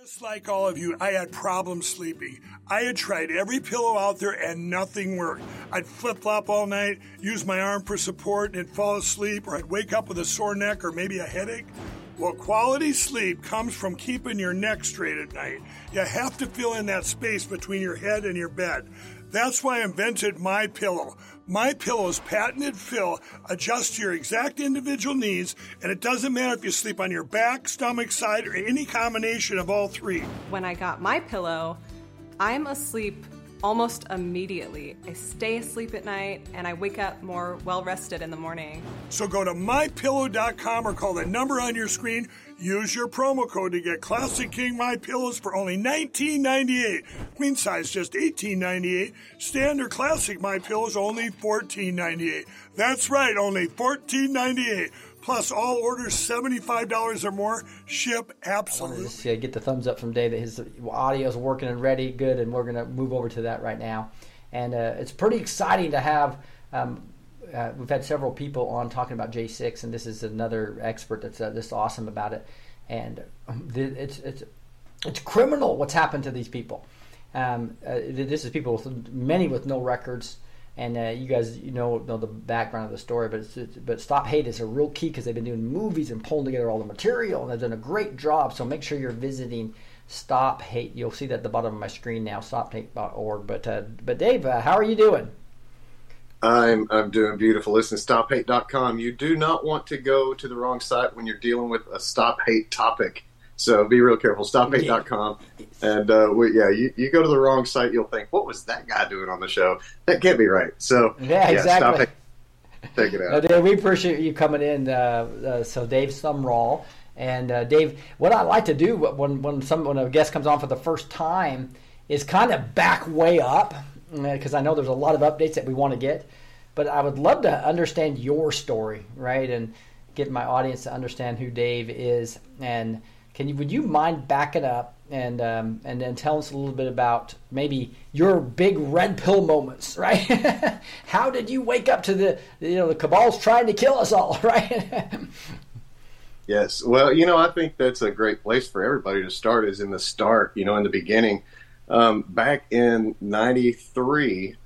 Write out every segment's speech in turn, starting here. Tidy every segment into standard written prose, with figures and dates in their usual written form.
Just like all of you, I had problems sleeping. I had tried every pillow out there and nothing worked. I'd flip-flop all night, use my arm for support, and fall asleep, or I'd wake up with a sore neck or maybe a headache. Well, quality sleep comes from keeping your neck straight at night. You have to fill in that space between your head and your bed. That's why I invented MyPillow. MyPillow's patented fill adjusts to your exact individual needs, and it doesn't matter if you sleep on your back, stomach, side, or any combination of all three. When I got MyPillow, I'm asleep almost immediately. I stay asleep at night, and I wake up more well-rested in the morning. So go to MyPillow.com or call the number on your screen. Use your promo code to get Classic King MyPillows for only $19.98. Queen size just $18.98. Standard Classic MyPillows only $14.98. That's right, only $14.98. Plus, all orders $75 or more ship absolutely. I wanted to get the thumbs up from Dave that his audio is working and ready, good, and we're going to move over to that right now. And it's pretty exciting to have. We've had several people on talking about J6, and this is another expert that's this awesome about it. And it's criminal what's happened to these people. This is people many with no records. And you guys, know the background of the story, but Stop Hate is a real key because they've been doing movies and pulling together all the material, and they've done a great job. So make sure you're visiting Stop Hate. You'll see that at the bottom of my screen now, stophate.org. But Dave, how are you doing? I'm doing beautiful. Listen, stophate.com. You do not want to go to the wrong site when you're dealing with a Stop Hate topic. So be real careful. Stophate.com. And you go to the wrong site, you'll think, what was that guy doing on the show? That can't be right. So exactly. Check it out. Dave, we appreciate you coming in. So Dave Sumrall. And Dave, what I like to do when a guest comes on for the first time is kind of back way up, because I know there's a lot of updates that we want to get. But I would love to understand your story, right? And get my audience to understand who Dave is. And would you mind backing up and then tell us a little bit about maybe your big red pill moments, right? How did you wake up to the cabal's trying to kill us all, right? Yes. Well, I think that's a great place for everybody to start, is in the start, in the beginning. Back in 93,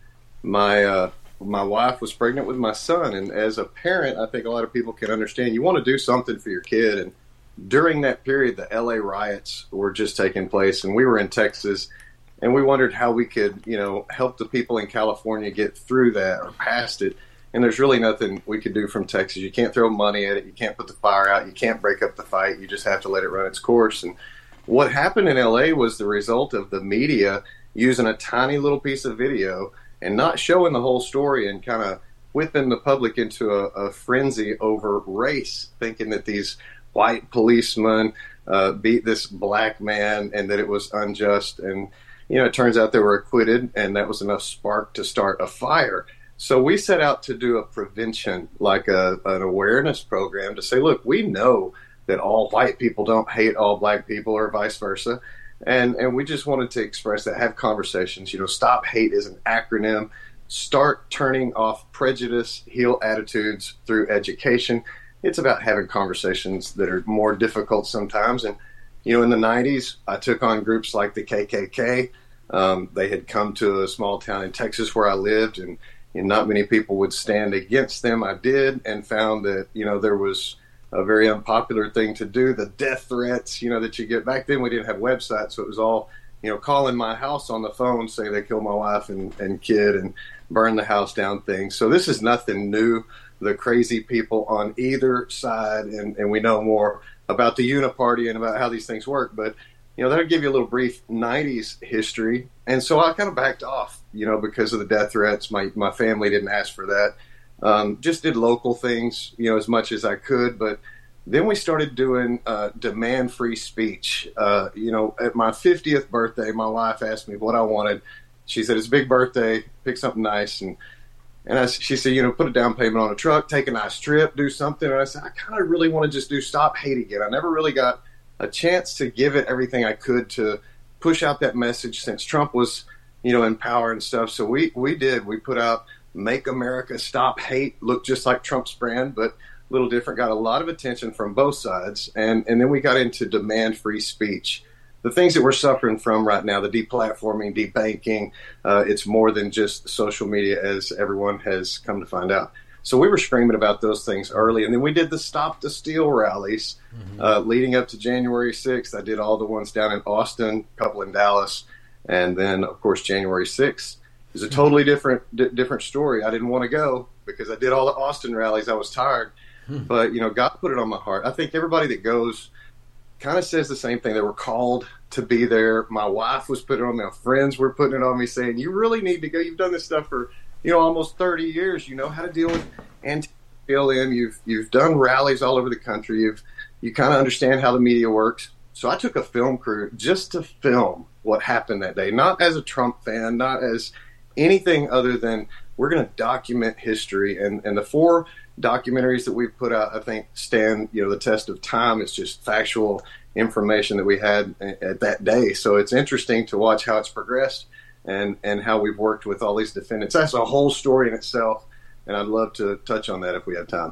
my wife was pregnant with my son. And as a parent, I think a lot of people can understand you want to do something for your kid. And during that period, the LA riots were just taking place, and we were in Texas, and we wondered how we could, help the people in California get through that or past it. And there's really nothing we could do from Texas. You can't throw money at it. You can't put the fire out. You can't break up the fight. You just have to let it run its course. And what happened in LA was the result of the media using a tiny little piece of video and not showing the whole story, and kind of whipping the public into a frenzy over race, thinking that these white policemen beat this black man and that it was unjust. And, it turns out they were acquitted, and that was enough spark to start a fire. So we set out to do a prevention, like an awareness program, to say, look, we know that all white people don't hate all black people, or vice versa. And we just wanted to express that, have conversations. Stop Hate is an acronym. Start turning off prejudice, heal attitudes through education. It's about having conversations that are more difficult sometimes. And, in the 90s, I took on groups like the KKK. They had come to a small town in Texas where I lived, and not many people would stand against them. I did, and found that, there was a very unpopular thing to do. The death threats, that you get. Back then, we didn't have websites, so it was all, calling my house on the phone, say they killed my wife and kid and burn the house down things. So this is nothing new. The crazy people on either side, and we know more about the Uniparty and about how these things work. But, that'll give you a little brief 90s history. And so I kind of backed off, because of the death threats. My family didn't ask for that. Just did local things, as much as I could. But then we started doing demand-free speech. At my 50th birthday, my wife asked me what I wanted. She said, it's a big birthday, pick something nice. And she said, put a down payment on a truck, take a nice trip, do something. And I said, I kind of really want to just do Stop Hate again. I never really got a chance to give it everything I could to push out that message since Trump was, in power and stuff. So we did. We put out Make America Stop Hate, looked just like Trump's brand, but a little different, got a lot of attention from both sides. And then we got into demand-free speech. The the things that we're suffering from right now, the deplatforming, debanking, it's more than just social media, as everyone has come to find out. So we were screaming about those things early. And then we did the Stop the Steal rallies leading up to January 6th. I did all the ones down in Austin, a couple in Dallas. And then, of course, January 6th is a totally different story. I didn't want to go because I did all the Austin rallies. I was tired. But, God put it on my heart. I think everybody that goes kind of says the same thing. They were called to be there. My wife was putting it on me. My friends were putting it on me, saying, you really need to go. You've done this stuff for almost 30 years. You know how to deal with anti-BLM. You've done rallies all over the country. You kind of understand how the media works. So I took a film crew just to film what happened that day, not as a Trump fan, not as anything other than we're going to document history. And the 4 documentaries that we've put out, I think, stand the test of time. It's just factual information that we had at that day. So it's interesting to watch how it's progressed. And how we've worked with all these defendants. That's a whole story in itself, and I'd love to touch on that if we have time.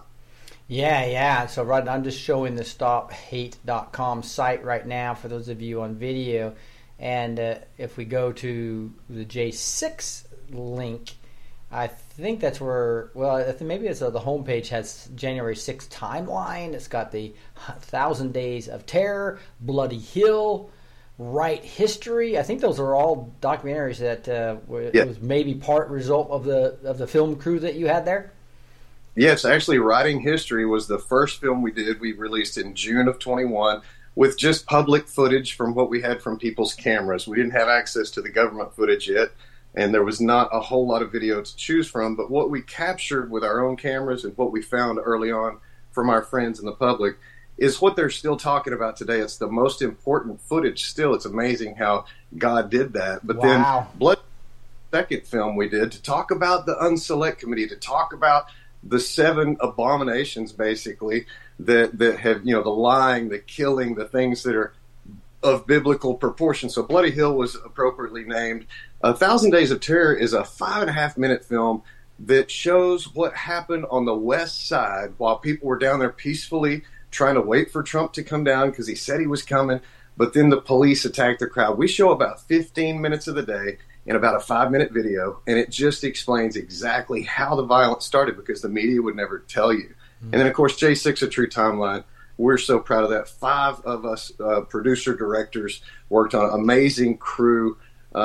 Yeah. So right, I'm just showing the StopHate.com site right now for those of you on video. And if we go to the J6 link, I think that's where, I think maybe it's the homepage has January 6th timeline. It's got the 1,000 Days of Terror, Bloody Hill, Right History. I think those are all documentaries that it was maybe part result of the film crew that you had there. Yes, actually, Writing History was the first film we did. We released in June of 21 with just public footage from what we had from people's cameras. We didn't have access to the government footage yet, and there was not a whole lot of video to choose from. But what we captured with our own cameras and what we found early on from our friends in the public is what they're still talking about today. It's the most important footage still. It's amazing how God did that. But then Blood, second film we did, to talk about the Unselect Committee, to talk about the 7 abominations, basically, that have, the lying, the killing, the things that are of biblical proportion. So Bloody Hill was appropriately named. 1,000 Days of Terror is a 5.5-minute film that shows what happened on the west side while people were down there peacefully trying to wait for Trump to come down because he said he was coming, but then the police attacked the crowd. We show about 15 minutes of the day in about a 5-minute video, and it just explains exactly how the violence started because the media would never tell you. And then, of course, J6, A True Timeline. We're so proud of that. 5 of us producer directors worked on an amazing crew,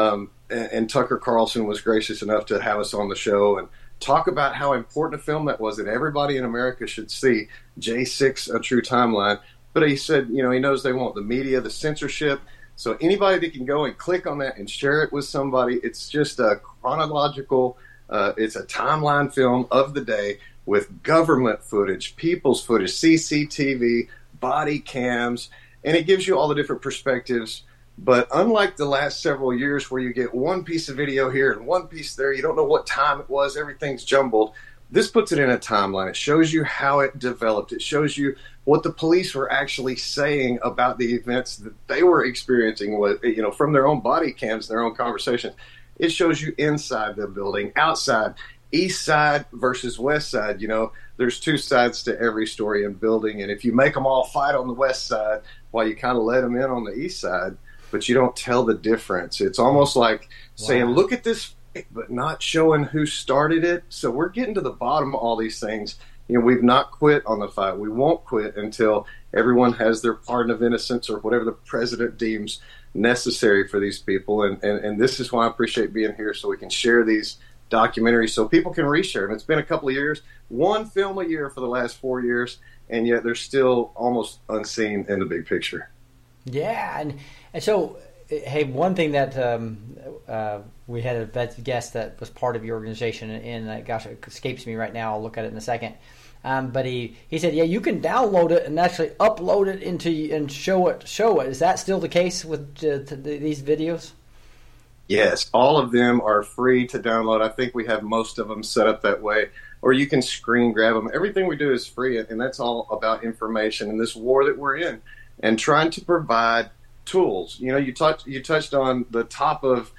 and Tucker Carlson was gracious enough to have us on the show and talk about how important a film that was that everybody in America should see, J6, A True Timeline. But he said, he knows they won't. The media, the censorship. So anybody that can go and click on that and share it with somebody, it's just a chronological, it's a timeline film of the day with government footage, people's footage, CCTV, body cams, and it gives you all the different perspectives. But unlike the last several years where you get one piece of video here and one piece there, you don't know what time it was, everything's jumbled. This puts it in a timeline. It shows you how it developed. It shows you what the police were actually saying about the events that they were experiencing, from their own body cams, their own conversations. It shows you inside the building, outside, east side versus west side. There's 2 sides to every story and building. And if you make them all fight on the west side while you kind of let them in on the east side, but you don't tell the difference. It's almost like saying, look at this, but not showing who started it. So we're getting to the bottom of all these things. We've not quit on the fight. We won't quit until everyone has their pardon of innocence or whatever the president deems necessary for these people. And this is why I appreciate being here, so we can share these documentaries so people can reshare them. It's been a couple of years, 1 film a year for the last 4 years, and yet they're still almost unseen in the big picture. Yeah, and so, hey, one thing that we had a guest that was part of your organization, and gosh, it escapes me right now. I'll look at it in a second. But he said, yeah, you can download it and actually upload it into and show it. Is that still the case with these videos? Yes, all of them are free to download. I think we have most of them set up that way, or you can screen grab them. Everything we do is free, and that's all about information in this war that we're in, and trying to provide tools. You touched on the top of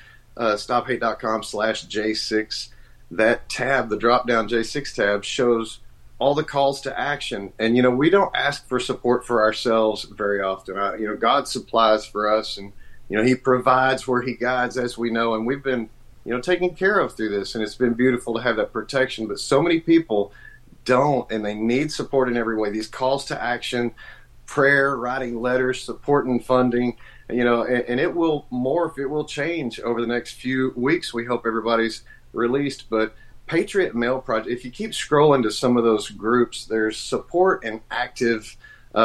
StopHate.com/J6. That tab, the drop-down J6 tab, shows all the calls to action. And, we don't ask for support for ourselves very often. God supplies for us, and He provides where he guides, as we know, and we've been, taken care of through this, and it's been beautiful to have that protection. But so many people don't, and they need support in every way. These calls to action, prayer, writing letters, support and funding, and it will morph, it will change over the next few weeks. We hope everybody's released, but Patriot Mail Project, if you keep scrolling to some of those groups, there's support and active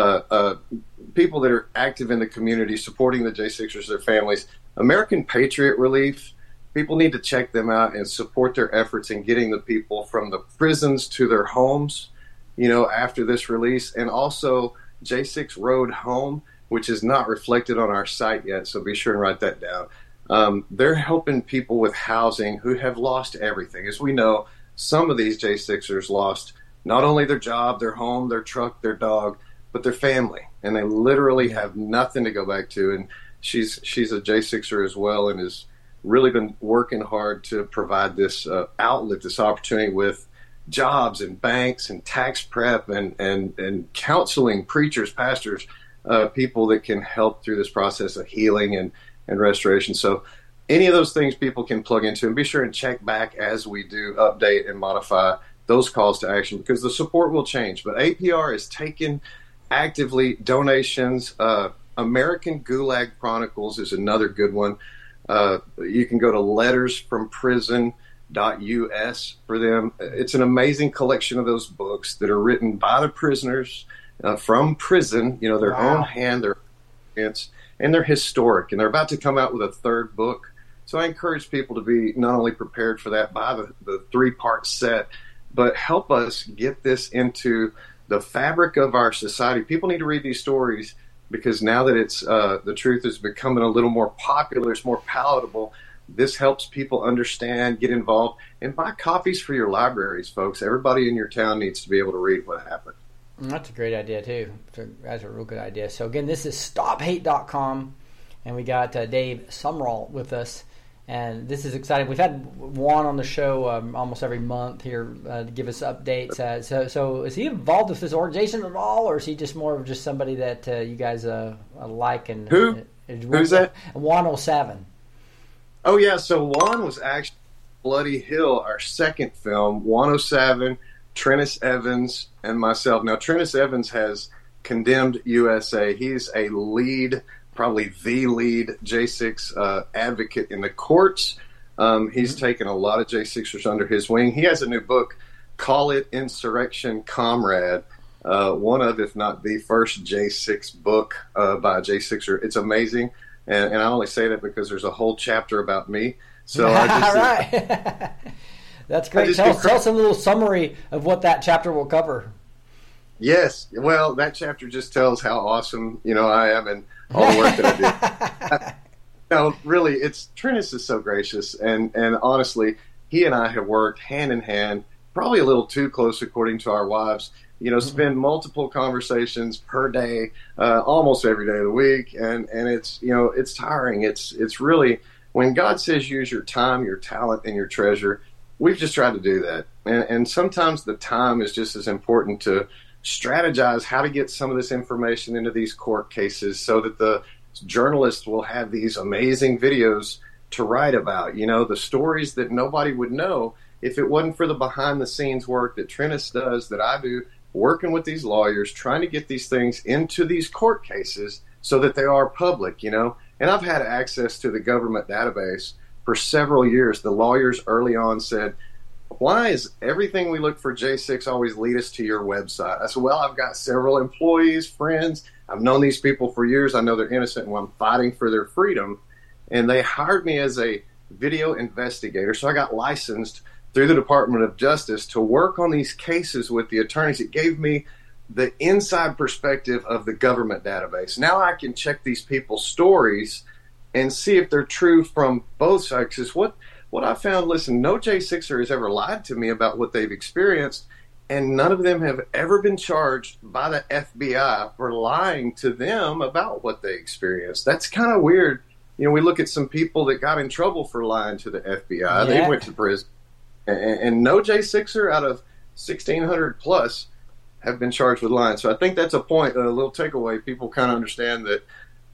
people that are active in the community supporting the J6ers, their families. American Patriot Relief, people need to check them out and support their efforts in getting the people from the prisons to their homes, after this release. And also J6 Road Home, which is not reflected on our site yet, so be sure and write that down. They're helping people with housing who have lost everything. As we know, some of these J6ers lost not only their job, their home, their truck, their dog, but their family, and they literally have nothing to go back to. And she's a J6er as well, and has really been working hard to provide this outlet, this opportunity with jobs and banks and tax prep and counseling, preachers, pastors, people that can help through this process of healing and restoration. So any of those things people can plug into, and be sure and check back as we do update and modify those calls to action, because the support will change. But APR is taking actively donations. American Gulag Chronicles is another good one. You can go to lettersfromprison.us for them. It's an amazing collection of those books that are written by the prisoners from prison, their own hand, their experience, and they're historic. And they're about to come out with a third book. So I encourage people to be not only prepared for that, buy the 3-part set, but help us get this into the fabric of our society. People need to read these stories, because now that it's the truth is becoming a little more popular, it's more palatable. This helps people understand, get involved, and buy copies for your libraries, folks. Everybody in your town needs to be able to read what happened. That's a great idea, too. That's a real good idea. So, again, this is StopHate.com, and we got Dave Sumrall with us. And this is exciting. We've had Juan on the show almost every month here to give us updates. So is he involved with this organization at all, or is he just more of just somebody that you guys like? And who's that? Juan 07. Oh, yeah. So Juan was actually Bloody Hill, our second film. 107, Trennis Evans, and myself. Now, Trennis Evans has Condemned USA. He's a lead, probably the lead J6 advocate in the courts. He's taken a lot of J6ers under his wing. He has a new book, Call It Insurrection Comrade, one of, if not the first J6 book by a J6er. It's amazing, and I only say that because there's a whole chapter about me. So I just, right. That's great. Tell us a little summary of what that chapter will cover. Yes. Well, that chapter just tells how awesome, I am and all the work that I do. Really, Trennis is so gracious, and honestly, he and I have worked hand in hand, probably a little too close according to our wives, spend multiple conversations per day, almost every day of the week, and it's, it's tiring. It's really, when God says use your time, your talent, and your treasure, we've just tried to do that. And sometimes the time is just as important to strategize how to get some of this information into these court cases so that the journalists will have these amazing videos to write about, the stories that nobody would know if it wasn't for the behind the scenes work that Trennis does, that I do, working with these lawyers, trying to get these things into these court cases so that they are public, and I've had access to the government database for several years. The lawyers early on said, why is everything we look for J6 always lead us to your website? I said, well, I've got several employees, friends. I've known these people for years. I know they're innocent, and I'm fighting for their freedom. And they hired me as a video investigator. So I got licensed through the Department of Justice to work on these cases with the attorneys. It gave me the inside perspective of the government database. Now I can check these people's stories and see if they're true from both sides. Because what I found, listen, no J6er has ever lied to me about what they've experienced, and none of them have ever been charged by the FBI for lying to them about what they experienced. That's kind of weird. We look at some people that got in trouble for lying to the FBI. Yeah. They went to prison. And no J6er out of 1,600 plus have been charged with lying. So I think that's a point, a little takeaway. People kind of understand that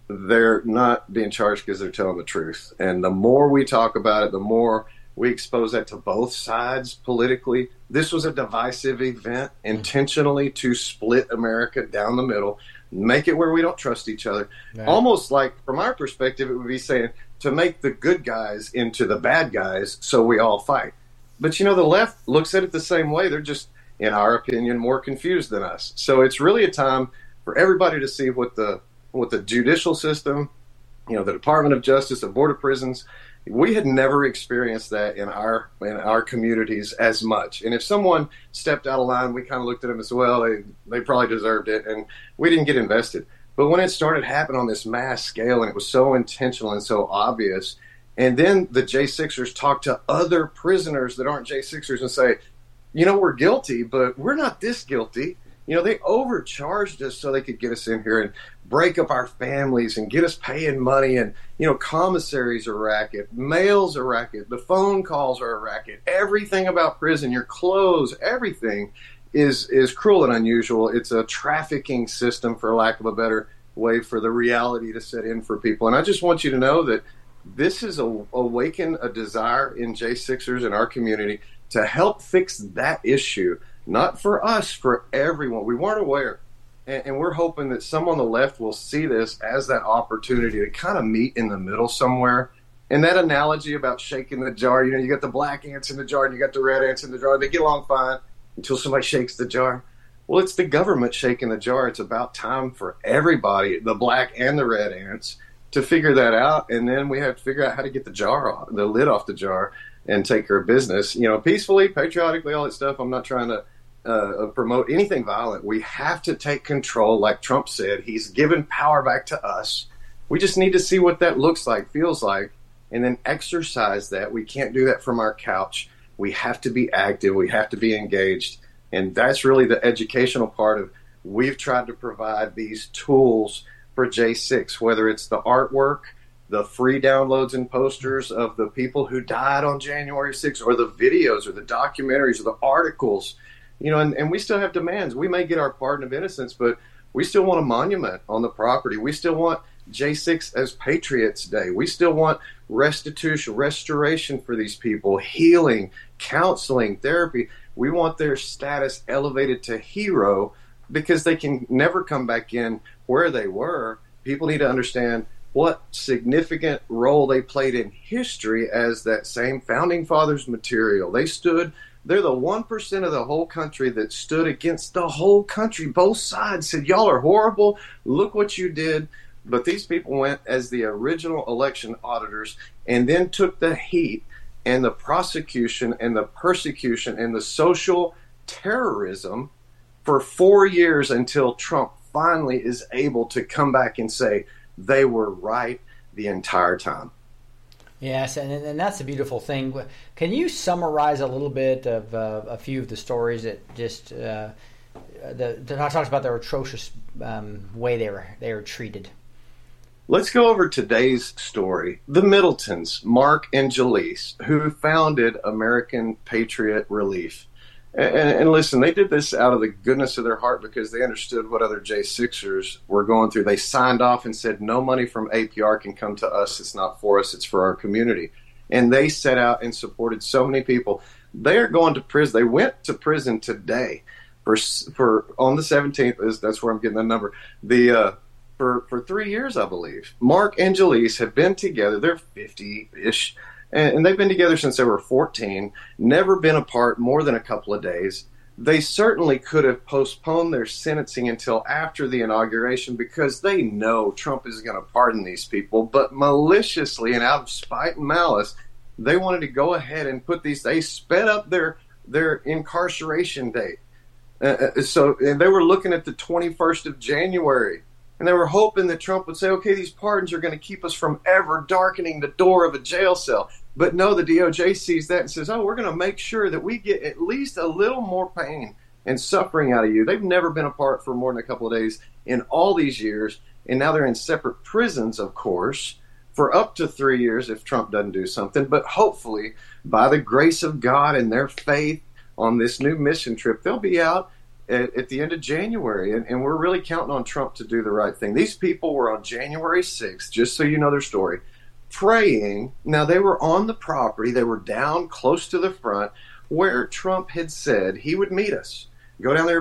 they're not being charged because they're telling the truth. And the more we talk about it, the more we expose that to both sides politically. This was a divisive event intentionally to split America down the middle, make it where we don't trust each other. Right. Almost like, from our perspective, it would be saying to make the good guys into the bad guys so we all fight. But, the left looks at it the same way. They're just, in our opinion, more confused than us. So it's really a time for everybody to see what the judicial system, the Department of Justice, the Board of Prisons, we had never experienced that in our communities as much. And if someone stepped out of line, we kind of looked at them as, well, they probably deserved it, and we didn't get invested. But when it started happening on this mass scale, and it was so intentional and so obvious, and then the J6ers talk to other prisoners that aren't J6ers and say, we're guilty, but we're not this guilty. They overcharged us so they could get us in here and break up our families and get us paying money. And, commissaries are a racket, mail's a racket, the phone calls are a racket. Everything about prison, your clothes, everything is cruel and unusual. It's a trafficking system, for lack of a better way, for the reality to set in for people. And I just want you to know that this has awakened a desire in J6ers in our community to help fix that issue. Not for us, for everyone. We weren't aware. And we're hoping that some on the left will see this as that opportunity to kind of meet in the middle somewhere. And that analogy about shaking the jar, you got the black ants in the jar and you got the red ants in the jar. They get along fine until somebody shakes the jar. Well, it's the government shaking the jar. It's about time for everybody, the black and the red ants, to figure that out. And then we have to figure out how to get the lid off the jar and take care of business, peacefully, patriotically, all that stuff. I'm not trying to promote anything violent. We have to take control, like Trump said. He's given power back to us. We just need to see what that looks like, feels like, and then exercise that. We can't do that from our couch. We have to be active. We have to be engaged. And that's really the educational part of, we've tried to provide these tools for J6, whether it's the artwork, the free downloads and posters of the people who died on January 6th, or the videos or the documentaries or the articles. And we still have demands. We may get our pardon of innocence, but we still want a monument on the property. We still want J6 as Patriots Day. We still want restoration for these people, healing, counseling, therapy. We want their status elevated to hero, because they can never come back in where they were. People need to understand what significant role they played in history as that same founding fathers material. They're the 1% of the whole country that stood against the whole country. Both sides said, y'all are horrible. Look what you did. But these people went as the original election auditors and then took the heat and the prosecution and the persecution and the social terrorism for 4 years, until Trump finally is able to come back and say they were right the entire time. Yes, and that's a beautiful thing. Can you summarize a little bit of a few of the stories that just talks about their atrocious way they were treated? Let's go over today's story. The Middletons, Mark and Jaleese, who founded American Patriot Relief. And listen, they did this out of the goodness of their heart because they understood what other J6ers were going through. They signed off and said, no money from APR can come to us. It's not for us. It's for our community. And they set out and supported so many people. They are going to prison. They went to prison today for on the 17th. That's where I'm getting the number. For 3 years, I believe. Mark and Jaleese have been together. They're 50-ish. And they've been together since they were 14, never been apart more than a couple of days. They certainly could have postponed their sentencing until after the inauguration because they know Trump is going to pardon these people. But maliciously and out of spite and malice, they wanted to go ahead and they sped up their incarceration date. So they were looking at the 21st of January. And they were hoping that Trump would say, okay, these pardons are going to keep us from ever darkening the door of a jail cell. But no, the DOJ sees that and says, oh, we're going to make sure that we get at least a little more pain and suffering out of you. They've never been apart for more than a couple of days in all these years. And now they're in separate prisons, of course, for up to 3 years if Trump doesn't do something. But hopefully, by the grace of God and their faith on this new mission trip, they'll be out at the end of January, and we're really counting on Trump to do the right thing. These people were on January 6th, just so you know their story, praying. Now, they were on the property. They were down close to the front where Trump had said he would meet us. Go down there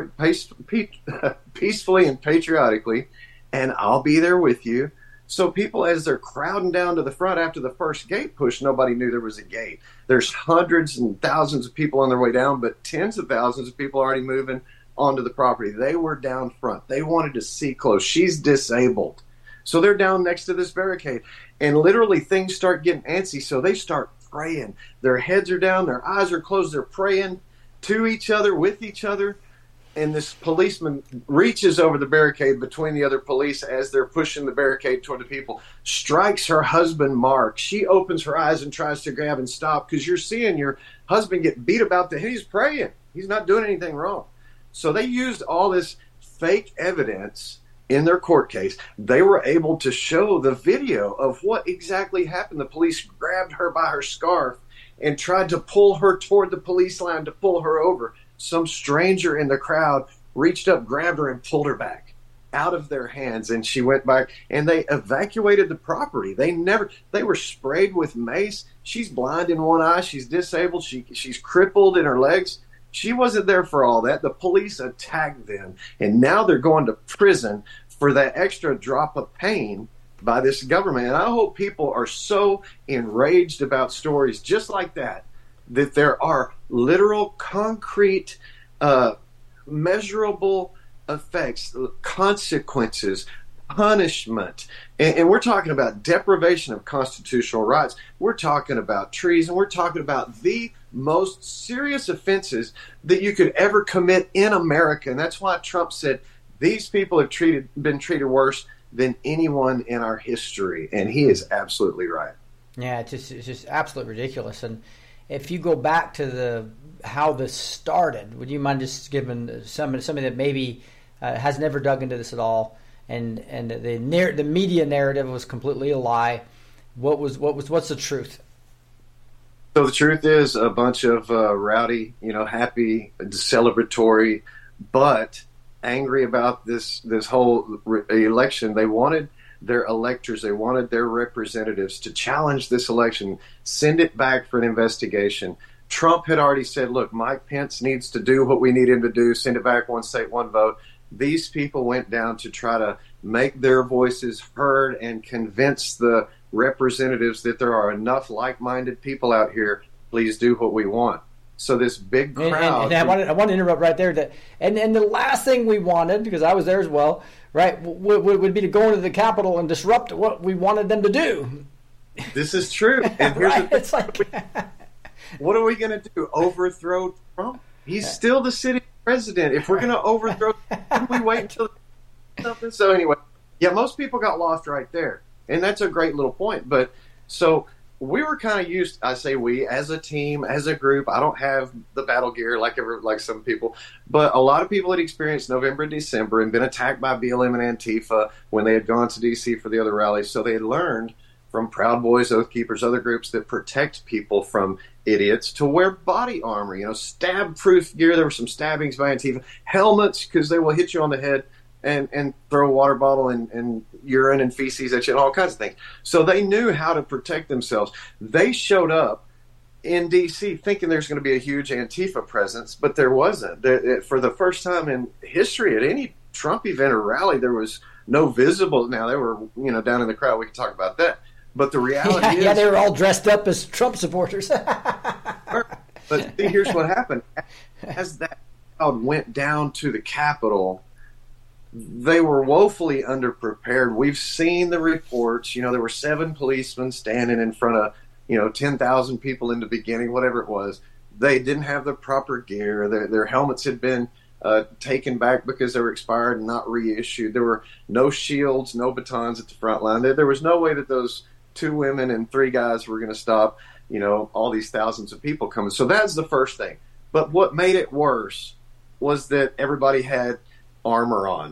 peacefully and patriotically, and I'll be there with you. So people, as they're crowding down to the front after the first gate push, nobody knew there was a gate. There's hundreds and thousands of people on their way down, but tens of thousands of people already moving onto the property. They were down front. They wanted to see close. She's disabled. So they're down next to this barricade. And literally things start getting antsy, so they start praying. Their heads are down. Their eyes are closed. They're praying to each other, with each other. And this policeman reaches over the barricade between the other police as they're pushing the barricade toward the people, strikes her husband, Mark. She opens her eyes and tries to grab and stop, because you're seeing your husband get beat about the head. He's praying. He's not doing anything wrong. So they used all this fake evidence in their court case. They were able to show the video of what exactly happened. The police grabbed her by her scarf and tried to pull her toward the police line to pull her over. Some stranger in the crowd reached up, grabbed her, and pulled her back out of their hands. And she went back, and they evacuated the property. They were sprayed with mace. She's blind in one eye. She's disabled. She's crippled in her legs. She wasn't there for all that. The police attacked them, and now they're going to prison for that extra drop of pain by this government. And I hope people are so enraged about stories just like that there are literal, concrete, measurable effects, consequences, punishment. And we're talking about deprivation of constitutional rights. We're talking about treason. We're talking about the most serious offenses that you could ever commit in America. And that's why Trump said these people have been treated worse than anyone in our history. And he is absolutely right. Yeah, it's just absolutely ridiculous. And if you go back to how this started, would you mind just giving somebody that maybe has never dug into this at all, and the media narrative was completely a lie? What's the truth? So the truth is a bunch of rowdy, happy, celebratory, but angry about this whole election. They wanted their electors, they wanted their representatives to challenge this election, send it back for an investigation. Trump had already said, look, Mike Pence needs to do what we need him to do, send it back, one state, one vote. These people went down to try to make their voices heard and convince the representatives that there are enough like-minded people out here. Please do what we want. So this big crowd. And I want to interrupt right there. And the last thing we wanted, because I was there as well, right, would be to go into the Capitol and disrupt what we wanted them to do. This is true. And here's right? the thing. What are we going to do? Overthrow Trump? He's still the sitting president. If we're going to overthrow him, we wait until something. So anyway, yeah, most people got lost right there. And that's a great little point. But so we were kind of used, I say we, as a team, as a group. I don't have the battle gear like some people, but a lot of people had experienced November and December and been attacked by BLM and Antifa when they had gone to D.C. for the other rallies. So they had learned from Proud Boys, Oath Keepers, other groups that protect people from idiots to wear body armor, stab-proof gear. There were some stabbings by Antifa. Helmets, because they will hit you on the head and throw a water bottle and urine and feces at you and all kinds of things. So they knew how to protect themselves. They showed up in D.C. thinking there's going to be a huge Antifa presence, but there wasn't. For the first time in history at any Trump event or rally, there was no visible. Now, they were down in the crowd. We can talk about that. But the reality is... Yeah, they were all dressed up as Trump supporters. But see, here's what happened. As that crowd went down to the Capitol, they were woefully underprepared. We've seen the reports. There were 7 policemen standing in front of, 10,000 people in the beginning, whatever it was. They didn't have the proper gear. Their helmets had been taken back because they were expired and not reissued. There were no shields, no batons at the front line. There was no way that those 2 women and 3 guys were going to stop, all these thousands of people coming. So that's the first thing. But what made it worse was that everybody had armor on,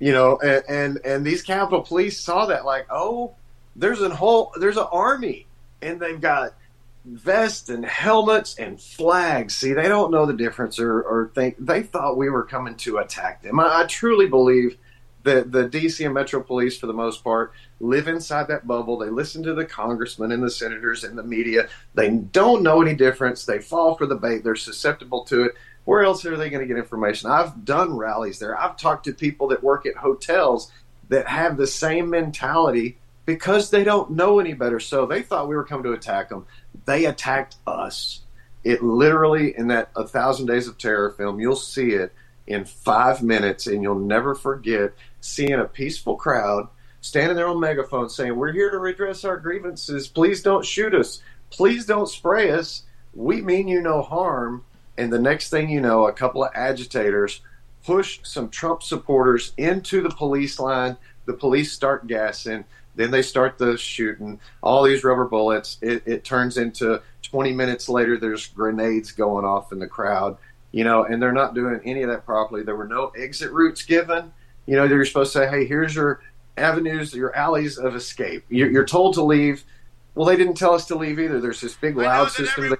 and these Capitol Police saw that like, oh, there's an army, and they've got vests and helmets and flags. See, they don't know the difference or think they thought we were coming to attack them. I truly believe that the DC and Metro Police, for the most part, live inside that bubble. They listen to the congressmen and the senators and the media. They don't know any difference. They fall for the bait. They're susceptible to it. Where else are they going to get information? I've done rallies there. I've talked to people that work at hotels that have the same mentality because they don't know any better. So they thought we were coming to attack them. They attacked us. It literally, in that 1,000 Days of Terror film, you'll see it in 5 minutes, and you'll never forget seeing a peaceful crowd standing there on megaphone saying, "We're here to redress our grievances. Please don't shoot us. Please don't spray us. We mean you no harm." And the next thing you know, a couple of agitators push some Trump supporters into the police line. The police start gassing. Then they start the shooting. All these rubber bullets. It turns into 20 minutes later, there's grenades going off in the crowd. And they're not doing any of that properly. There were no exit routes given. They're supposed to say, "Hey, here's your avenues, your alleys of escape." You're told to leave. Well, they didn't tell us to leave either. There's this big loud system.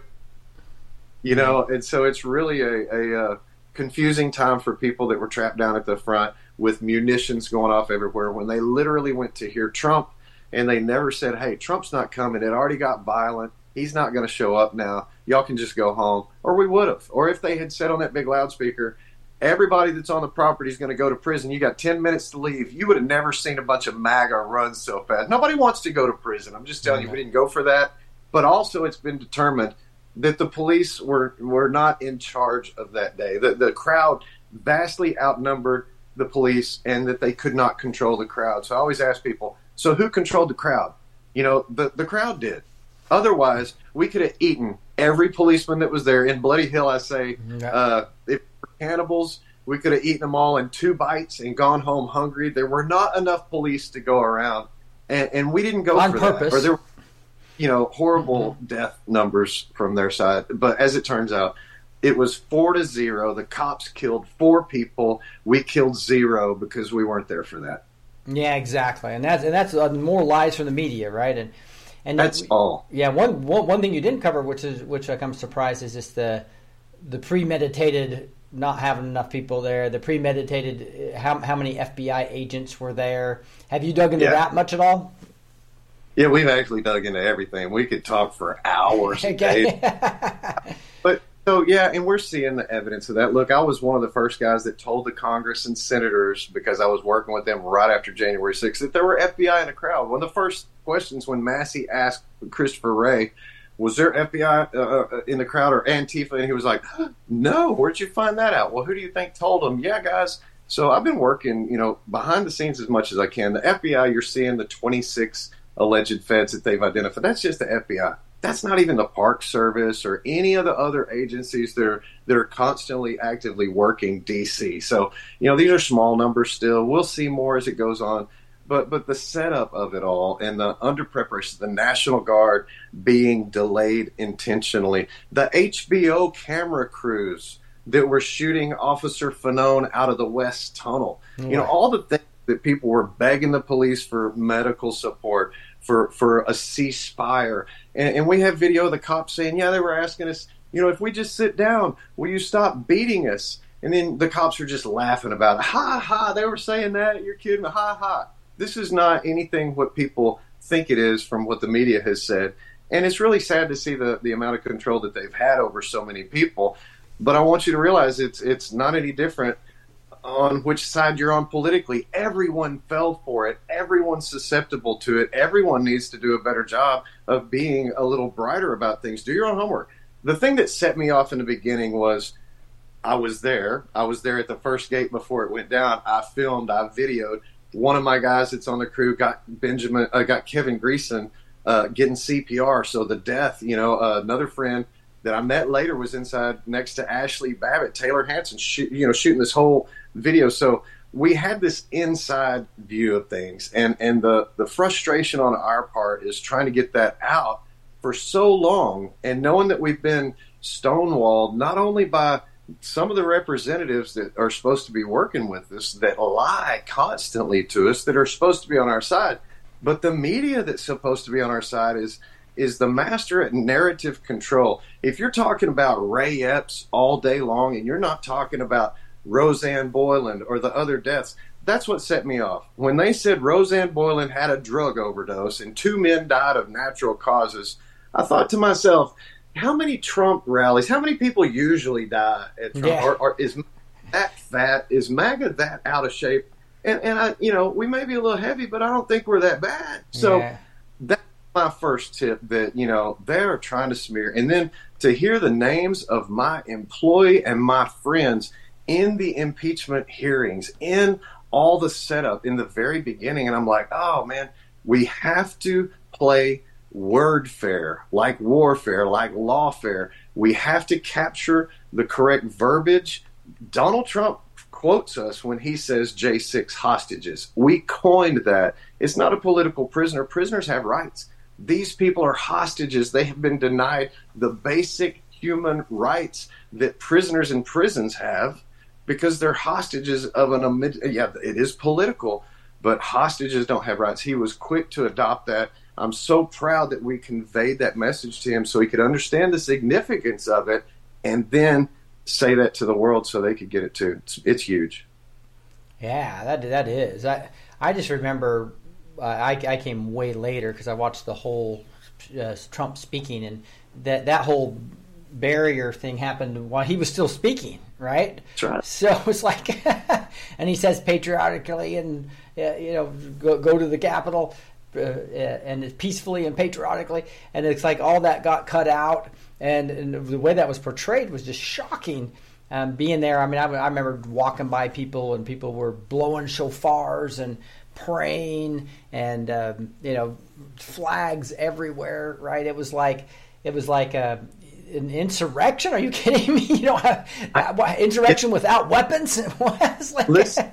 And so it's really a confusing time for people that were trapped down at the front with munitions going off everywhere when they literally went to hear Trump, and they never said, "Hey, Trump's not coming. It already got violent. He's not going to show up now. Y'all can just go home." Or we would have. Or if they had said on that big loudspeaker, "Everybody that's on the property is going to go to prison. You got 10 minutes to leave," you would have never seen a bunch of MAGA run so fast. Nobody wants to go to prison. I'm just telling you, we didn't go for that. But also it's been determined that the police were not in charge of that day. The crowd vastly outnumbered the police, and that they could not control the crowd. So I always ask people, so who controlled the crowd? The crowd did. Otherwise, we could have eaten every policeman that was there. In Bloody Hill, I say, if we're cannibals, we could have eaten them all in 2 bites and gone home hungry. There were not enough police to go around, and we didn't go on for purpose. That. Or there were, horrible death numbers from their side. But as it turns out, it was 4-0. The cops killed 4 people. We killed 0 because we weren't there for that. Yeah, exactly. And that's more lies from the media, right? And that's all. Yeah, one thing you didn't cover, which I'm surprised, is just the premeditated not having enough people there. The premeditated how many FBI agents were there. Have you dug into that much at all? Yeah, we've actually dug into everything. We could talk for hours. Okay. But so and we're seeing the evidence of that. Look, I was one of the first guys that told the Congress and senators, because I was working with them right after January 6th, that there were FBI in the crowd. One of the first questions when Massey asked Christopher Wray, "Was there FBI in the crowd or Antifa?" And he was like, "No, where'd you find that out?" Well, who do you think told him? Yeah, guys. So I've been working, behind the scenes as much as I can. The FBI, you're seeing the 26 alleged feds that they've identified. That's just the FBI. That's not even the Park Service or any of the other agencies that are constantly actively working DC. So, these are small numbers still. We'll see more as it goes on. But the setup of it all and the under preparation, the National Guard being delayed intentionally, the HBO camera crews that were shooting Officer Fanone out of the West Tunnel, all the things that people were begging the police for medical support, for a ceasefire. And we have video of the cops saying, they were asking us, if we just sit down, will you stop beating us? And then the cops are just laughing about it. Ha, ha, they were saying that. You're kidding me. Ha, ha. This is not anything what people think it is from what the media has said. And it's really sad to see the amount of control that they've had over so many people. But I want you to realize it's not any different on which side you're on politically. Everyone fell for it. Everyone's susceptible to it. Everyone needs to do a better job of being a little brighter about things. Do your own homework. The thing that set me off in the beginning was I was there. I was there at the first gate before it went down. I filmed. I videoed. One of my guys that's on the crew got Kevin Greason getting CPR. So the death, another friend that I met later was inside next to Ashley Babbitt, Taylor Hanson, shooting this whole video. So we had this inside view of things, and the frustration on our part is trying to get that out for so long, and knowing that we've been stonewalled not only by some of the representatives that are supposed to be working with us that lie constantly to us, that are supposed to be on our side, but the media that's supposed to be on our side is is the master at narrative control. If you're talking about Ray Epps all day long and you're not talking about Roseanne Boyland or the other deaths, that's what set me off. When they said Roseanne Boyland had a drug overdose and 2 men died of natural causes, I thought to myself, how many Trump rallies, how many people usually die at Trump? Yeah. Or is that fat? Is MAGA that out of shape? And I, we may be a little heavy, but I don't think we're that bad. So that's my first tip, that, they're trying to smear. And then to hear the names of my employee and my friends in the impeachment hearings, in all the setup in the very beginning, and I'm like, oh man, we have to play wordfare, like warfare, like lawfare. We have to capture the correct verbiage. Donald Trump quotes us when he says J6 hostages. We coined that. It's not a political prisoner. Prisoners have rights. These people are hostages. They have been denied the basic human rights that prisoners in prisons have because they're hostages of it is political, but hostages don't have rights. He was quick to adopt that. I'm so proud that we conveyed that message to him so he could understand the significance of it and then say that to the world so they could get it too. It's huge. Yeah, that is. I just remember I came way later because I watched the whole Trump speaking, and that whole barrier thing happened while he was still speaking, right? That's right. So it's like, and he says patriotically, and go to the Capitol, and peacefully and patriotically, and it's like all that got cut out, and the way that was portrayed was just shocking. Being there, I mean, I remember walking by people, and people were blowing shofars and praying, and flags everywhere, right? It was like an insurrection. Are you kidding me? Insurrection without weapons? Listen,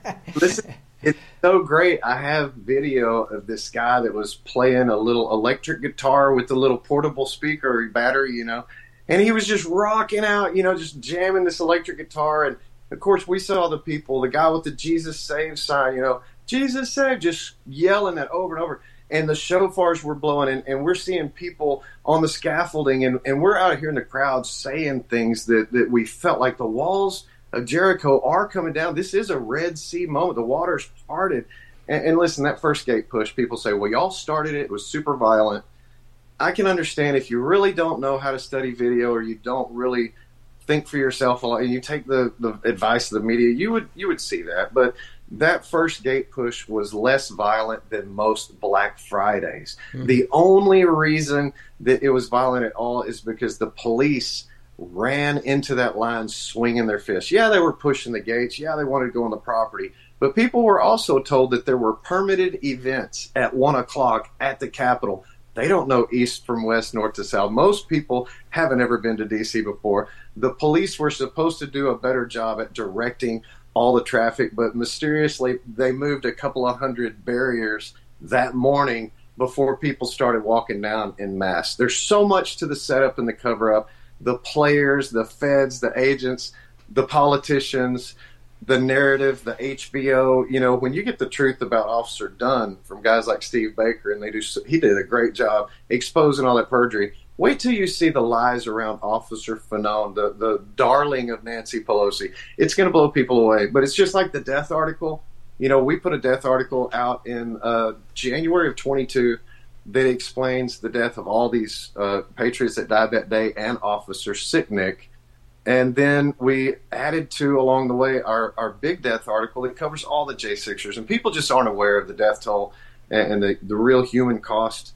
it's so great. I have video of this guy that was playing a little electric guitar with the little portable speaker battery, and he was just rocking out, just jamming this electric guitar. And of course, we saw the people, the guy with the Jesus Save sign, Jesus Save, just yelling that over and over. And the shofars were blowing, and we're seeing people on the scaffolding, and we're out here in the crowd saying things that we felt like the walls of Jericho are coming down. This is a Red Sea moment. The water's parted. And listen, that first gate push, people say, well, y'all started it. It was super violent. I can understand if you really don't know how to study video, or you don't really think for yourself a lot, and you take the advice of the media, you would see that. But that first gate push was less violent than most Black Fridays. Mm-hmm. The only reason that it was violent at all is because the police ran into that line swinging their fists. Yeah, they were pushing the gates. Yeah, they wanted to go on the property. But people were also told that there were permitted events at 1 o'clock at the Capitol. They don't know east from west, north to south. Most people haven't ever been to D.C. before. The police were supposed to do a better job at directing all the traffic, but mysteriously they moved a couple of hundred barriers that morning before people started walking down en masse. There's so much to the setup and the cover-up. The players, the feds, the agents, the politicians, the narrative, the HBO. When you get the truth about Officer Dunn from guys like Steve Baker, and he did a great job exposing all that perjury. Wait till you see the lies around Officer Fanone, the darling of Nancy Pelosi. It's going to blow people away. But it's just like the death article. We put a death article out in January of 22 that explains the death of all these patriots that died that day and Officer Sicknick. And then we added to, along the way, our big death article that covers all the J6ers. And people just aren't aware of the death toll and the real human cost.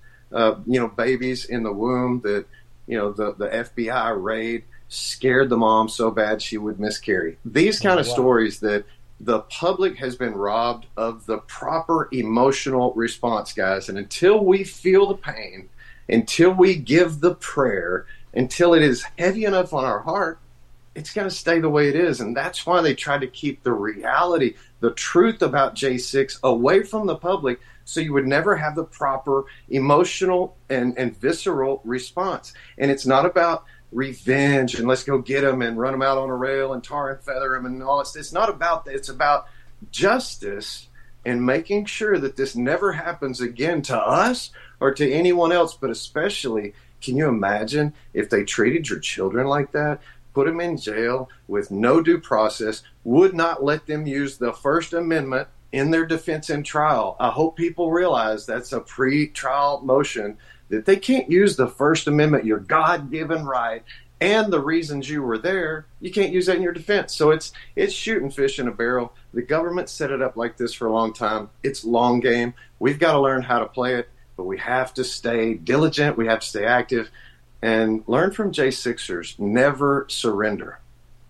Babies in the womb that, the FBI raid scared the mom so bad she would miscarry. These kind of stories that the public has been robbed of the proper emotional response, guys. And until we feel the pain, until we give the prayer, until it is heavy enough on our heart, it's going to stay the way it is. And that's why they try to keep the reality, the truth about J6 away from the public, so you would never have the proper emotional and visceral response. And it's not about revenge and let's go get them and run them out on a rail and tar and feather them and all this. It's not about that. It's about justice and making sure that this never happens again to us or to anyone else. But especially, can you imagine if they treated your children like that, put them in jail with no due process, would not let them use the First Amendment in their defense and trial? I hope people realize that's a pre-trial motion, that they can't use the First Amendment, your God-given right, and the reasons you were there. You can't use that in your defense. So it's shooting fish in a barrel. The government set it up like this for a long time. It's long game. We've got to learn how to play it, but we have to stay diligent. We have to stay active and learn from J6ers. Never surrender.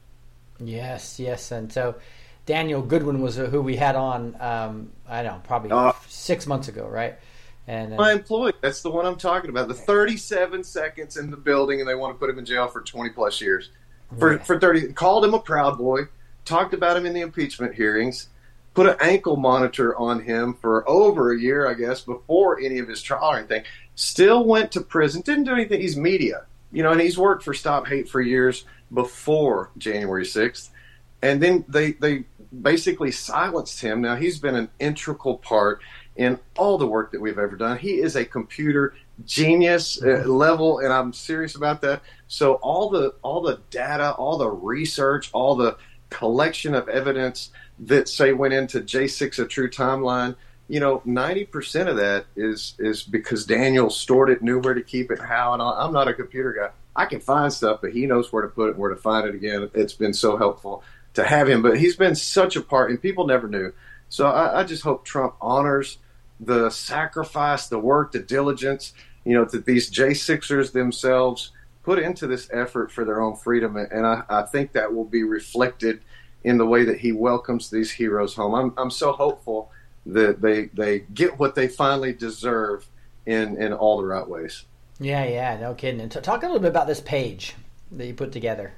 Yes. And so Daniel Goodwin was who we had on, I don't know, probably 6 months ago, right? And my employee, that's the one I'm talking about. The 37 seconds in the building, and they want to put him in jail for 20 plus years. For 30, called him a Proud Boy, talked about him in the impeachment hearings, put an ankle monitor on him for over a year, I guess, before any of his trial or anything. Still went to prison, didn't do anything. He's media, and he's worked for Stop Hate for years before January 6th. And then they basically silenced him. Now, he's been an integral part in all the work that we've ever done. He is a computer genius level, and I'm serious about that. So all the data, all the research, all the collection of evidence that say went into J6 A True Timeline, 90% of that is because Daniel stored it, knew where to keep it, how, and all. I'm not a computer guy. I can find stuff, but he knows where to put it, where to find it again. It's been so helpful to have him, but he's been such a part, and people never knew. So I just hope Trump honors the sacrifice, the work, the diligence, that these J6ers themselves put into this effort for their own freedom. And I think that will be reflected in the way that he welcomes these heroes home. I'm so hopeful that they get what they finally deserve in all the right ways. Yeah, no kidding. And talk a little bit about this page that you put together.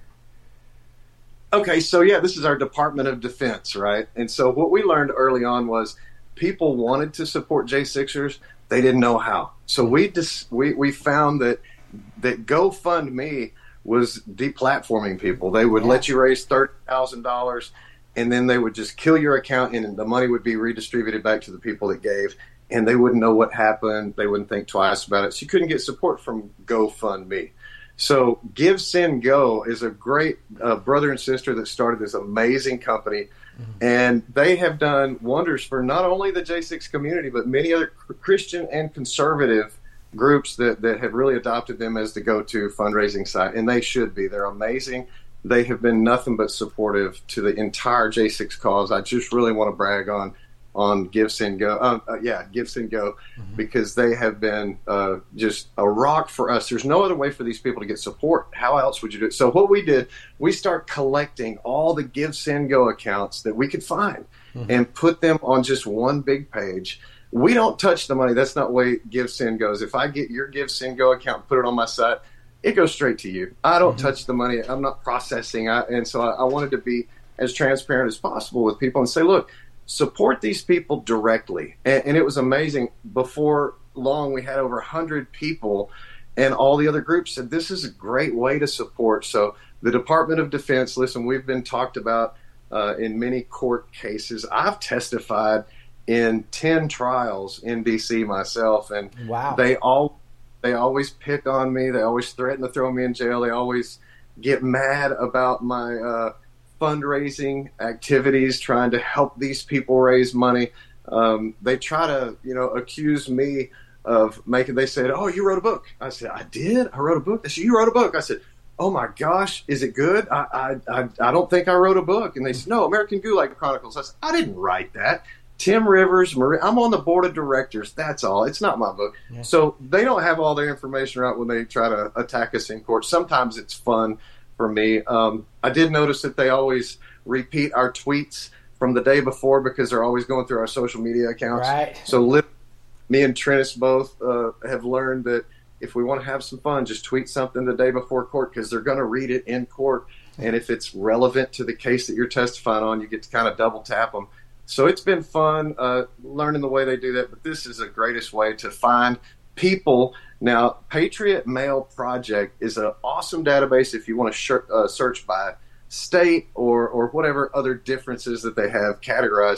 Okay, so this is our Department of Defense, right? And so what we learned early on was people wanted to support J6ers. They didn't know how. So we found that GoFundMe was deplatforming people. They would let you raise $30,000, and then they would just kill your account, and the money would be redistributed back to the people that gave, and they wouldn't know what happened. They wouldn't think twice about it. So you couldn't get support from GoFundMe. So Give, Send, Go is a great brother and sister that started this amazing company, and they have done wonders for not only the J6 community, but many other Christian and conservative groups that have really adopted them as the go-to fundraising site, and they should be. They're amazing. They have been nothing but supportive to the entire J6 cause. I just really want to brag on Give, Send, Go. Give, Send, Go, because they have been just a rock for us. There's no other way for these people to get support. How else would you do it? So what we did, we start collecting all the Give, Send, Go accounts that we could find and put them on just one big page. We don't touch the money. That's not the way Give, Send goes. If I get your Give, Send, Go account and put it on my site, it goes straight to you. I don't touch the money. I'm not processing. And so I wanted to be as transparent as possible with people and say, look, support these people directly. And it was amazing. Before long, we had over 100 people, and all the other groups said, this is a great way to support. So the Department of Defense, listen, we've been talked about in many court cases. I've testified in 10 trials in D.C. myself, and wow. They always pick on me. They always threaten to throw me in jail. They always get mad about my fundraising activities, trying to help these people raise money. They try to, accuse me of they said, oh, you wrote a book. I said, I did? I wrote a book? They said, you wrote a book. I said, oh my gosh, is it good? I don't think I wrote a book. And they said, no, American Gulag Chronicles. I said, I didn't write that. Tim Rivers, I'm on the board of directors. That's all. It's not my book. Yeah. So they don't have all their information right when they try to attack us in court. Sometimes it's fun for me. I did notice that they always repeat our tweets from the day before because they're always going through our social media accounts. Right. So me and Trennis both have learned that if we want to have some fun, just tweet something the day before court because they're going to read it in court. And if it's relevant to the case that you're testifying on, you get to kind of double tap them. So it's been fun learning the way they do that. But this is the greatest way to find people. Now, Patriot Mail Project is an awesome database if you want to search by state or whatever other differences that they have categorized.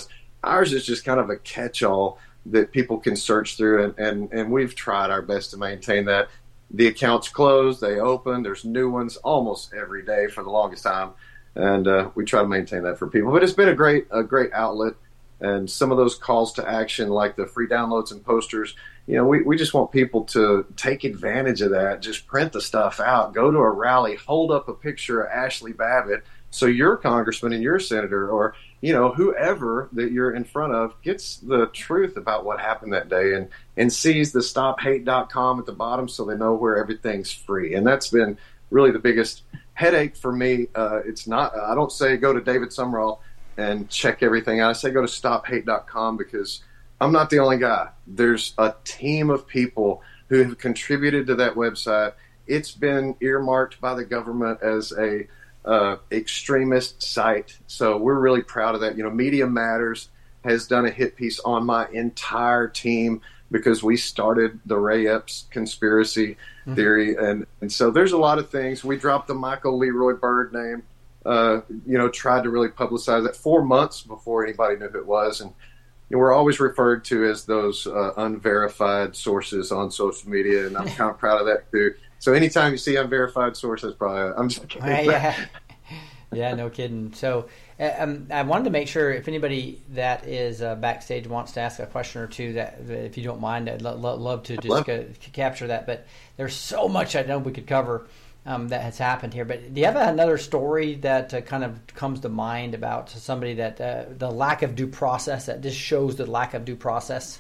Ours is just kind of a catch-all that people can search through, and we've tried our best to maintain that. The accounts close, they open, there's new ones almost every day for the longest time, and we try to maintain that for people. But it's been a great outlet, and some of those calls to action, like the free downloads and posters, we just want people to take advantage of that. Just print the stuff out, go to a rally, hold up a picture of Ashley Babbitt so your congressman and your senator or whoever that you're in front of gets the truth about what happened that day and sees the stophate.com at the bottom so they know where everything's free. And that's been really the biggest headache for me. It's not, I don't say go to David Summerall and check everything out. I say go to stophate.com because I'm not the only guy. There's a team of people who have contributed to that website. It's been earmarked by the government as a extremist site. So we're really proud of that. Media Matters has done a hit piece on my entire team because we started the Ray Epps conspiracy theory. And so there's a lot of things. We dropped the Michael Leroy Bird name, tried to really publicize that 4 months before anybody knew who it was. And we're always referred to as those unverified sources on social media. And I'm kind of proud of that too. So anytime you see unverified sources, probably I'm just kidding. Yeah, no kidding. So I wanted to make sure if anybody that is backstage wants to ask a question or two, that if you don't mind, I'd love to just capture that. But there's so much I know we could cover that has happened here. But do you have another story that kind of comes to mind about somebody that the lack of due process, that just shows the lack of due process?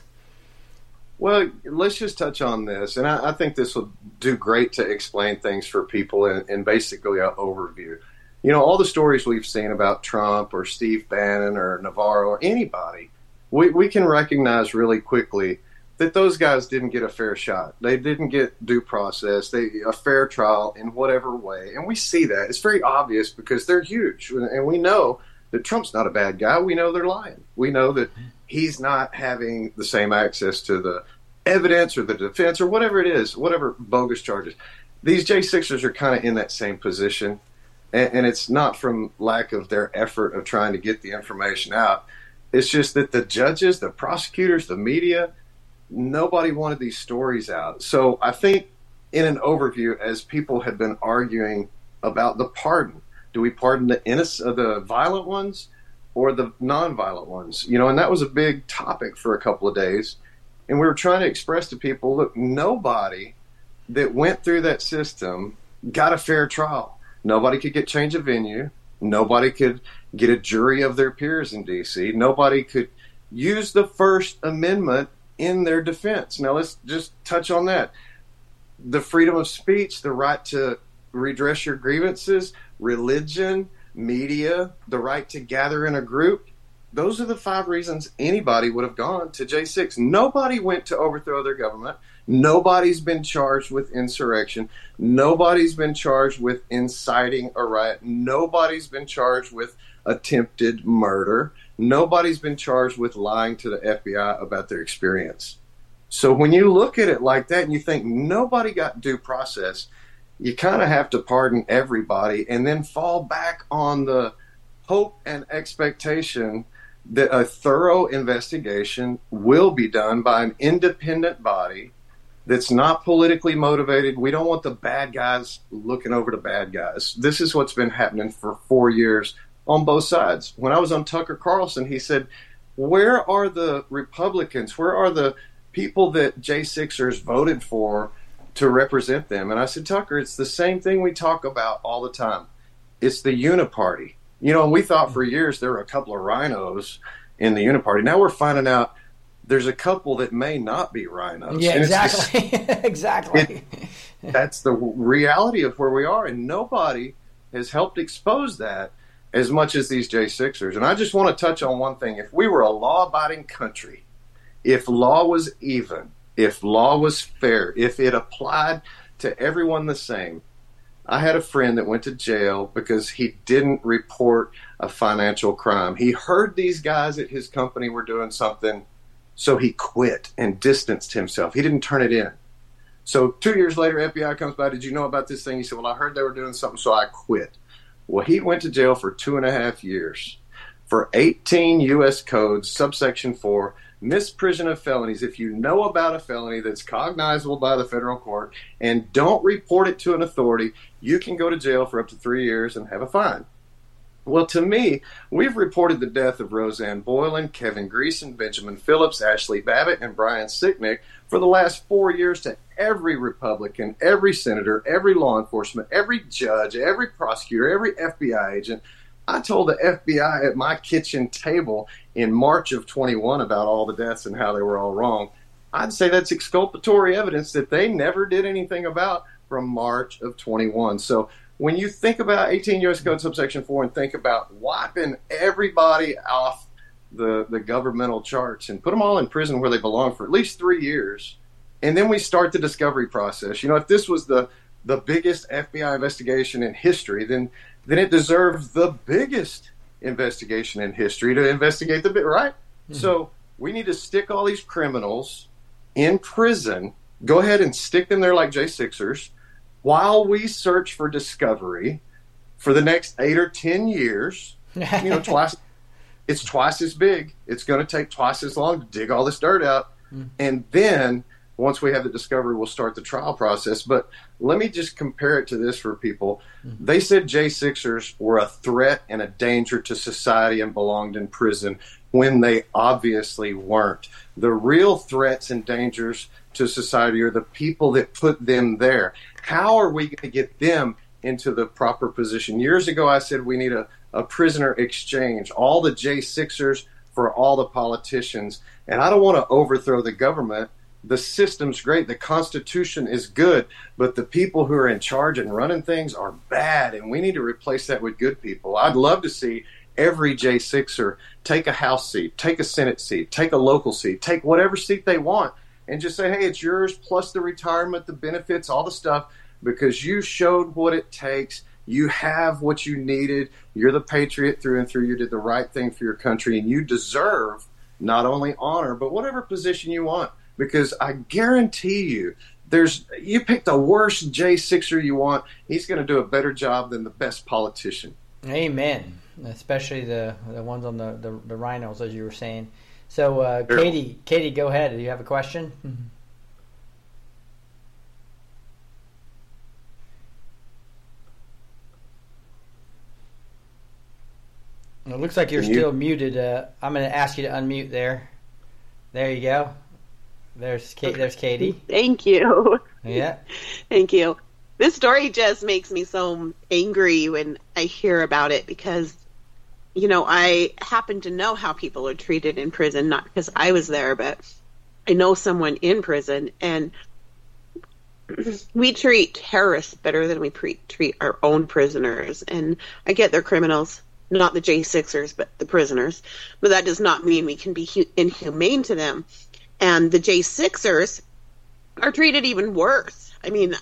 Well, let's just touch on this, and I think this will do great to explain things for people in basically an overview. All the stories we've seen about Trump or Steve Bannon or Navarro or anybody, we can recognize really quickly that those guys didn't get a fair shot. They didn't get due process, a fair trial in whatever way, and we see that. It's very obvious because they're huge, and we know that Trump's not a bad guy. We know they're lying. We know that he's not having the same access to the evidence or the defense or whatever it is, whatever bogus charges. These J6ers are kind of in that same position, and it's not from lack of their effort of trying to get the information out. It's just that the judges, the prosecutors, the media, nobody wanted these stories out. So I think in an overview, as people have been arguing about the pardon, do we pardon the violent ones or the nonviolent ones? And that was a big topic for a couple of days. And we were trying to express to people, look, nobody that went through that system got a fair trial. Nobody could get change of venue. Nobody could get a jury of their peers in D.C. Nobody could use the First Amendment in their defense. Now, let's just touch on that. The freedom of speech, the right to redress your grievances, religion, media, the right to gather in a group. Those are the 5 reasons anybody would have gone to J6. Nobody went to overthrow their government. Nobody's been charged with insurrection. Nobody's been charged with inciting a riot. Nobody's been charged with attempted murder. Nobody's been charged with lying to the FBI about their experience. So when you look at it like that and you think nobody got due process, you kind of have to pardon everybody and then fall back on the hope and expectation that a thorough investigation will be done by an independent body that's not politically motivated. We don't want the bad guys looking over the bad guys. This is what's been happening for 4 years on both sides. When I was on Tucker Carlson, he said, where are the Republicans? Where are the people that J6ers voted for to represent them? And I said, Tucker, it's the same thing we talk about all the time. It's the uniparty. And we thought for years there were a couple of rhinos in the uniparty. Now we're finding out there's a couple that may not be rhinos. Yeah, exactly. Exactly. That's the reality of where we are, and nobody has helped expose that as much as these J6ers. And I just want to touch on one thing. If we were a law-abiding country, if law was even, if law was fair, if it applied to everyone the same, I had a friend that went to jail because he didn't report a financial crime. He heard these guys at his company were doing something, so he quit and distanced himself. He didn't turn it in. So 2 years later, FBI comes by, did you know about this thing? He said, well, I heard they were doing something, so I quit. Well, he went to jail for 2.5 years for 18 U.S. Codes, subsection 4, misprision of felonies. If you know about a felony that's cognizable by the federal court and don't report it to an authority, you can go to jail for up to 3 years and have a fine. Well, to me, we've reported the death of Roseanne Boylan, Kevin Greason, Benjamin Phillips, Ashley Babbitt, and Brian Sicknick for the last 4 years to every Republican, every senator, every law enforcement, every judge, every prosecutor, every FBI agent. I told the FBI at my kitchen table in March of 21 about all the deaths and how they were all wrong. I'd say that's exculpatory evidence that they never did anything about from March of 21. So when you think about 18 U.S. Code subsection 4 and think about wiping everybody off the governmental charts and put them all in prison where they belong for at least 3 years, and then we start the discovery process. If this was the biggest FBI investigation in history, then it deserves the biggest investigation in history to investigate the bit, right? Mm-hmm. So we need to stick all these criminals in prison, go ahead and stick them there like J6ers, while we search for discovery for the next 8 or 10 years. Twice. It's twice as big. It's going to take twice as long to dig all this dirt out. Mm. And then once we have the discovery, we'll start the trial process. But let me just compare it to this for people. Mm-hmm. They said J6ers were a threat and a danger to society and belonged in prison when they obviously weren't. The real threats and dangers to society are the people that put them there. How are we going to get them into the proper position? Years ago, I said we need a prisoner exchange, all the J6ers for all the politicians. And I don't want to overthrow the government. The system's great. The Constitution is good. But the people who are in charge and running things are bad. And we need to replace that with good people. I'd love to see every J6er take a House seat, take a Senate seat, take a local seat, take whatever seat they want, and just say, hey, it's yours, plus the retirement, the benefits, all the stuff, because you showed what it takes. You have what you needed. You're the patriot through and through. You did the right thing for your country, and you deserve not only honor, but whatever position you want, because I guarantee you, you pick the worst J6er you want, he's going to do a better job than the best politician. Amen. Especially the ones on the rhinos, as you were saying. So, Katie, go ahead. Do you have a question? Mm-hmm. It looks like you're still muted. I'm going to ask you to unmute there. There you go. There's Katie. Thank you. Yeah. Thank you. This story just makes me so angry when I hear about it because, I happen to know how people are treated in prison, not because I was there, but I know someone in prison, and we treat terrorists better than we treat our own prisoners. And I get they're criminals, not the J6ers, but the prisoners. But that does not mean we can be inhumane to them. And the J6ers are treated even worse. I mean,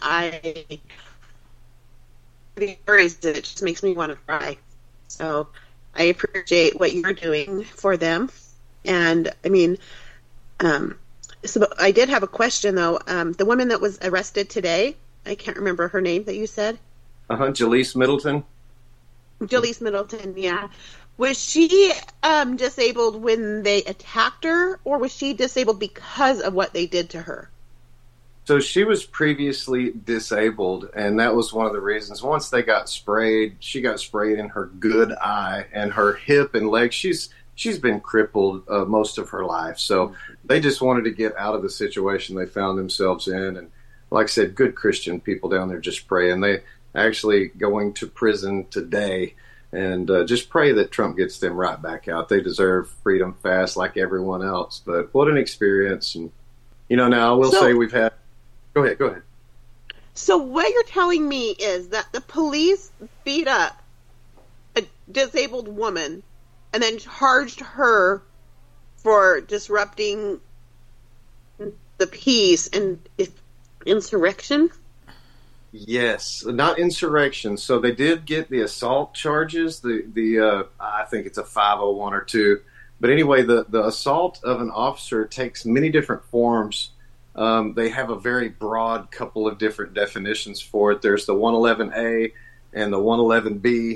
the stories that it just makes me want to cry. So I appreciate what you're doing for them. And I mean, so I did have a question though. The woman that was arrested today, I can't remember her name that you said. Jaleese Middleton. Jaleese Middleton, yeah. Was she disabled when they attacked her, or was she disabled because of what they did to her? So she was previously disabled, and that was one of the reasons. Once they got sprayed, she got sprayed in her good eye and her hip and leg. She's been crippled most of her life. So they just wanted to get out of the situation they found themselves in. And like I said, good Christian people down there just pray. And they actually going to prison today. And just pray that Trump gets them right back out. They deserve freedom fast like everyone else. But what an experience. And, now I will say we've had... Go ahead. So what you're telling me is that the police beat up a disabled woman and then charged her for disrupting the peace and insurrection? Yes, not insurrection. So they did get the assault charges. The I think it's a 501 or 2. But anyway, the assault of an officer takes many different forms. They have a very broad couple of different definitions for it. There's the 111A and the 111B,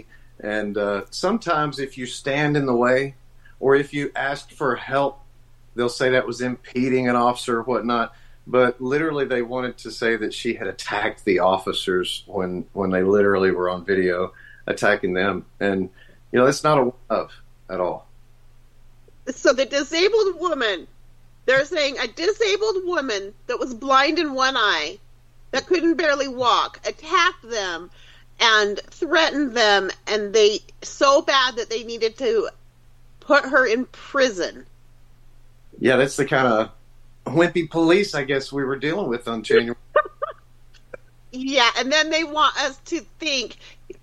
And sometimes if you stand in the way or if you ask for help, they'll say that was impeding an officer or whatnot. But literally they wanted to say that she had attacked the officers when they literally were on video attacking them. And, that's not a love at all. So the disabled woman, they're saying a disabled woman that was blind in one eye, that couldn't barely walk, attacked them and threatened them, and they so bad that they needed to put her in prison. Yeah, that's the kind of wimpy police, I guess, we were dealing with on January. Yeah, and then they want us to think.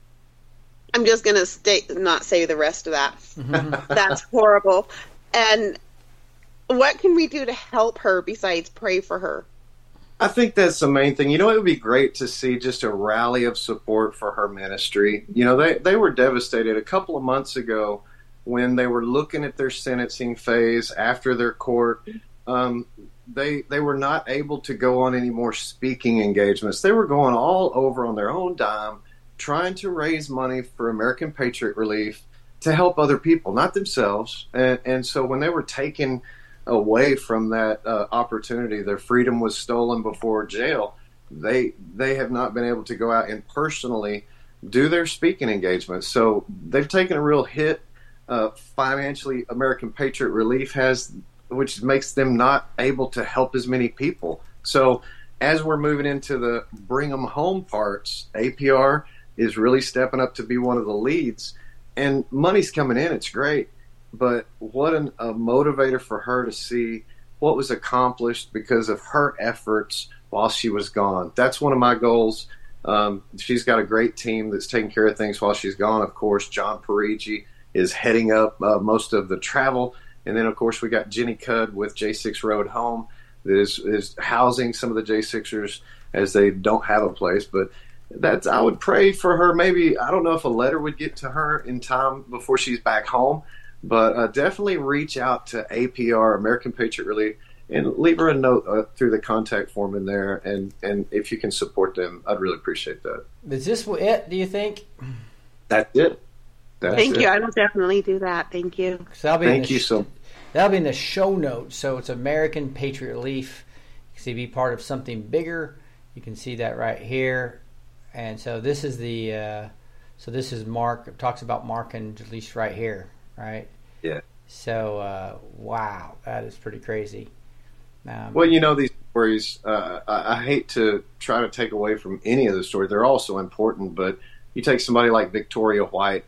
I'm just going to not say the rest of that. That's horrible. And what can we do to help her besides pray for her? I think that's the main thing. It would be great to see just a rally of support for her ministry. They were devastated a couple of months ago when they were looking at their sentencing phase after their court. They were not able to go on any more speaking engagements. They were going all over on their own dime, trying to raise money for American Patriot Relief to help other people, not themselves. And so when they were taken away from that opportunity, their freedom was stolen before jail, they have not been able to go out and personally do their speaking engagements. So they've taken a real hit financially. American Patriot Relief has, which makes them not able to help as many people. So as we're moving into the bring them home parts, APR is really stepping up to be one of the leads, and money's coming in. It's great, but what a motivator for her to see what was accomplished because of her efforts while she was gone. That's one of my goals. She's got a great team that's taking care of things while she's gone. Of course, John Parigi is heading up most of the travel. And then, of course, we got Jenny Cudd with J6 Road Home that is housing some of the J6ers as they don't have a place. But I would pray for her. Maybe, I don't know if a letter would get to her in time before she's back home, but definitely reach out to APR, American Patriot Relief, and leave her a note through the contact form in there. And if you can support them, I'd really appreciate that. Is this it, do you think? That's it. Thank you. I will definitely do that. Thank you. So Thank you so much. That'll be in the show notes. So it's American Patriot Relief. You can be part of something bigger. You can see that right here. And so this is this is Mark. It talks about Mark and Jaleese right here, right? Yeah. So, wow, that is pretty crazy. Well, these stories, I hate to try to take away from any of the stories. They're all so important, but you take somebody like Victoria White,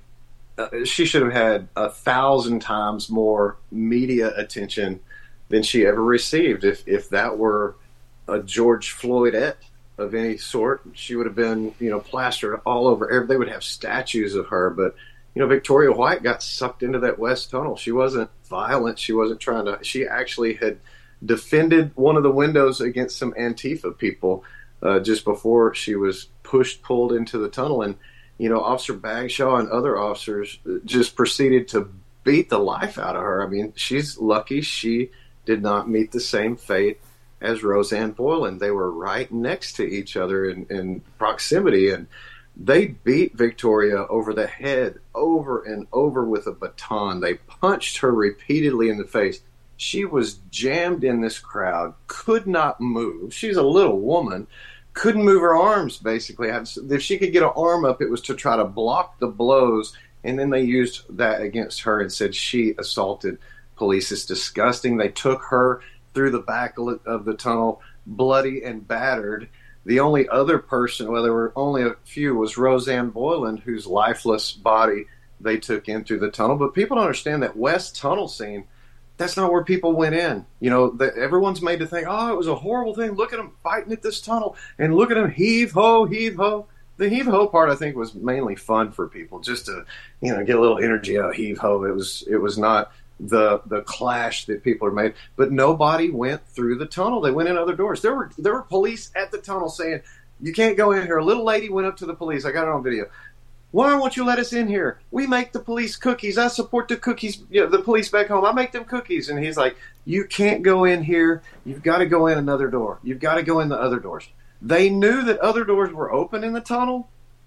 she should have had 1,000 times more media attention than she ever received. If that were a George Floydette of any sort, she would have been, plastered all over. They would have statues of her. But, Victoria White got sucked into that West Tunnel. She wasn't violent. She wasn't she actually had defended one of the windows against some Antifa people just before she was pulled into the tunnel. And, Officer Bagshaw and other officers just proceeded to beat the life out of her. I mean, she's lucky she did not meet the same fate as Roseanne Boyland. They were right next to each other in proximity, and they beat Victoria over the head over and over with a baton. They punched her repeatedly in the face. She was jammed in this crowd, could not move. She's a little woman, couldn't move her arms, basically. If she could get an arm up, it was to try to block the blows, and then they used that against her and said she assaulted police. It's disgusting. They took her through the back of the tunnel, bloody and battered. The only other person, well, there were only a few, was Roseanne Boyland, whose lifeless body they took in through the tunnel. But people don't understand that West Tunnel scene, that's not where people went in. Everyone's made to think, oh, it was a horrible thing. Look at them fighting at this tunnel, and look at them heave-ho, heave-ho. The heave-ho part, I think, was mainly fun for people, just to, get a little energy out of heave-ho. It was not the clash that people are made. But nobody went through the tunnel. They went in other doors. There were police at the tunnel saying, you can't go in here. A little lady went up to the police. I got it on video. Why won't you let us in here? We make the police cookies. I support the cookies, the police back home. I make them cookies. And he's like, you can't go in here. You've got to go in another door. You've got to go in the other doors. They knew that other doors were open in the tunnel,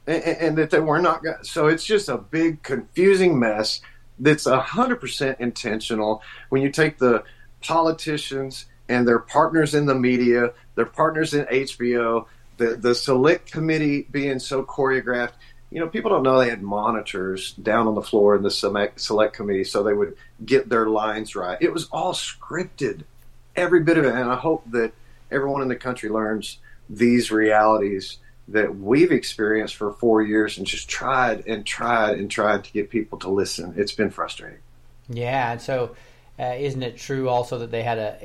and that they were not. So it's just a big confusing mess that's 100% intentional. When you take the politicians and their partners in the media, their partners in HBO, the select committee being so choreographed, people don't know they had monitors down on the floor in the select committee so they would get their lines right. It was all scripted, every bit of it. And I hope that everyone in the country learns these realities that we've experienced for 4 years and just tried to get people to listen. It's been frustrating. Yeah, and so isn't it true also that they had a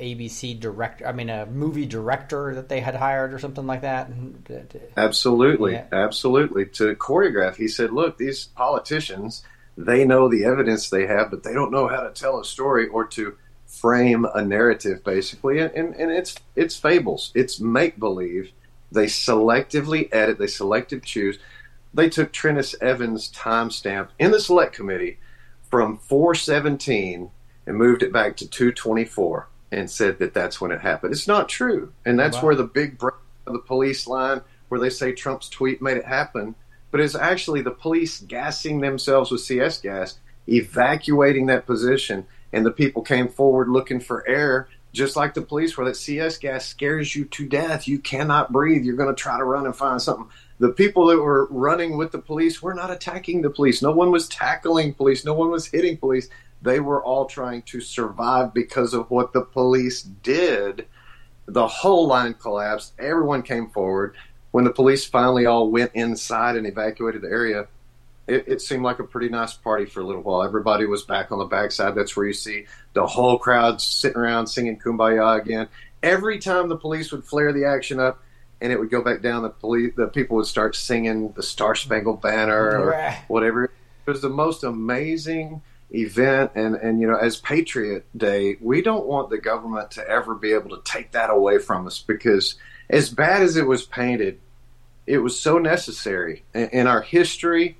movie director that they had hired or something like that? Absolutely, yeah. Absolutely. To choreograph, he said, look, these politicians, they know the evidence they have, but they don't know how to tell a story or to frame a narrative, basically. And it's fables. It's make-believe. They selectively edit. They selectively choose. They took Trennis Evans' timestamp in the select committee from 4/17 and moved it back to 2/24 and said that that's when it happened. It's not true. And that's where the big break of the police line, where they say Trump's tweet made it happen. But it's actually the police gassing themselves with CS gas, evacuating that position, and the people came forward looking for air, just like the police were. That CS gas scares you to death. You cannot breathe. You're going to try to run and find something. The people that were running with the police were not attacking the police. No one was tackling police. No one was hitting police. They were all trying to survive because of what the police did. The whole line collapsed. Everyone came forward. When the police finally all went inside and evacuated the area, it seemed like a pretty nice party for a little while. Everybody was back on the backside. That's where you see the whole crowd sitting around singing Kumbaya again. Every time the police would flare the action up and it would go back down, the people would start singing the Star Spangled Banner or whatever. It was the most amazing event. And as Patriot Day, we don't want the government to ever be able to take that away from us, because as bad as it was painted, it was so necessary in our history.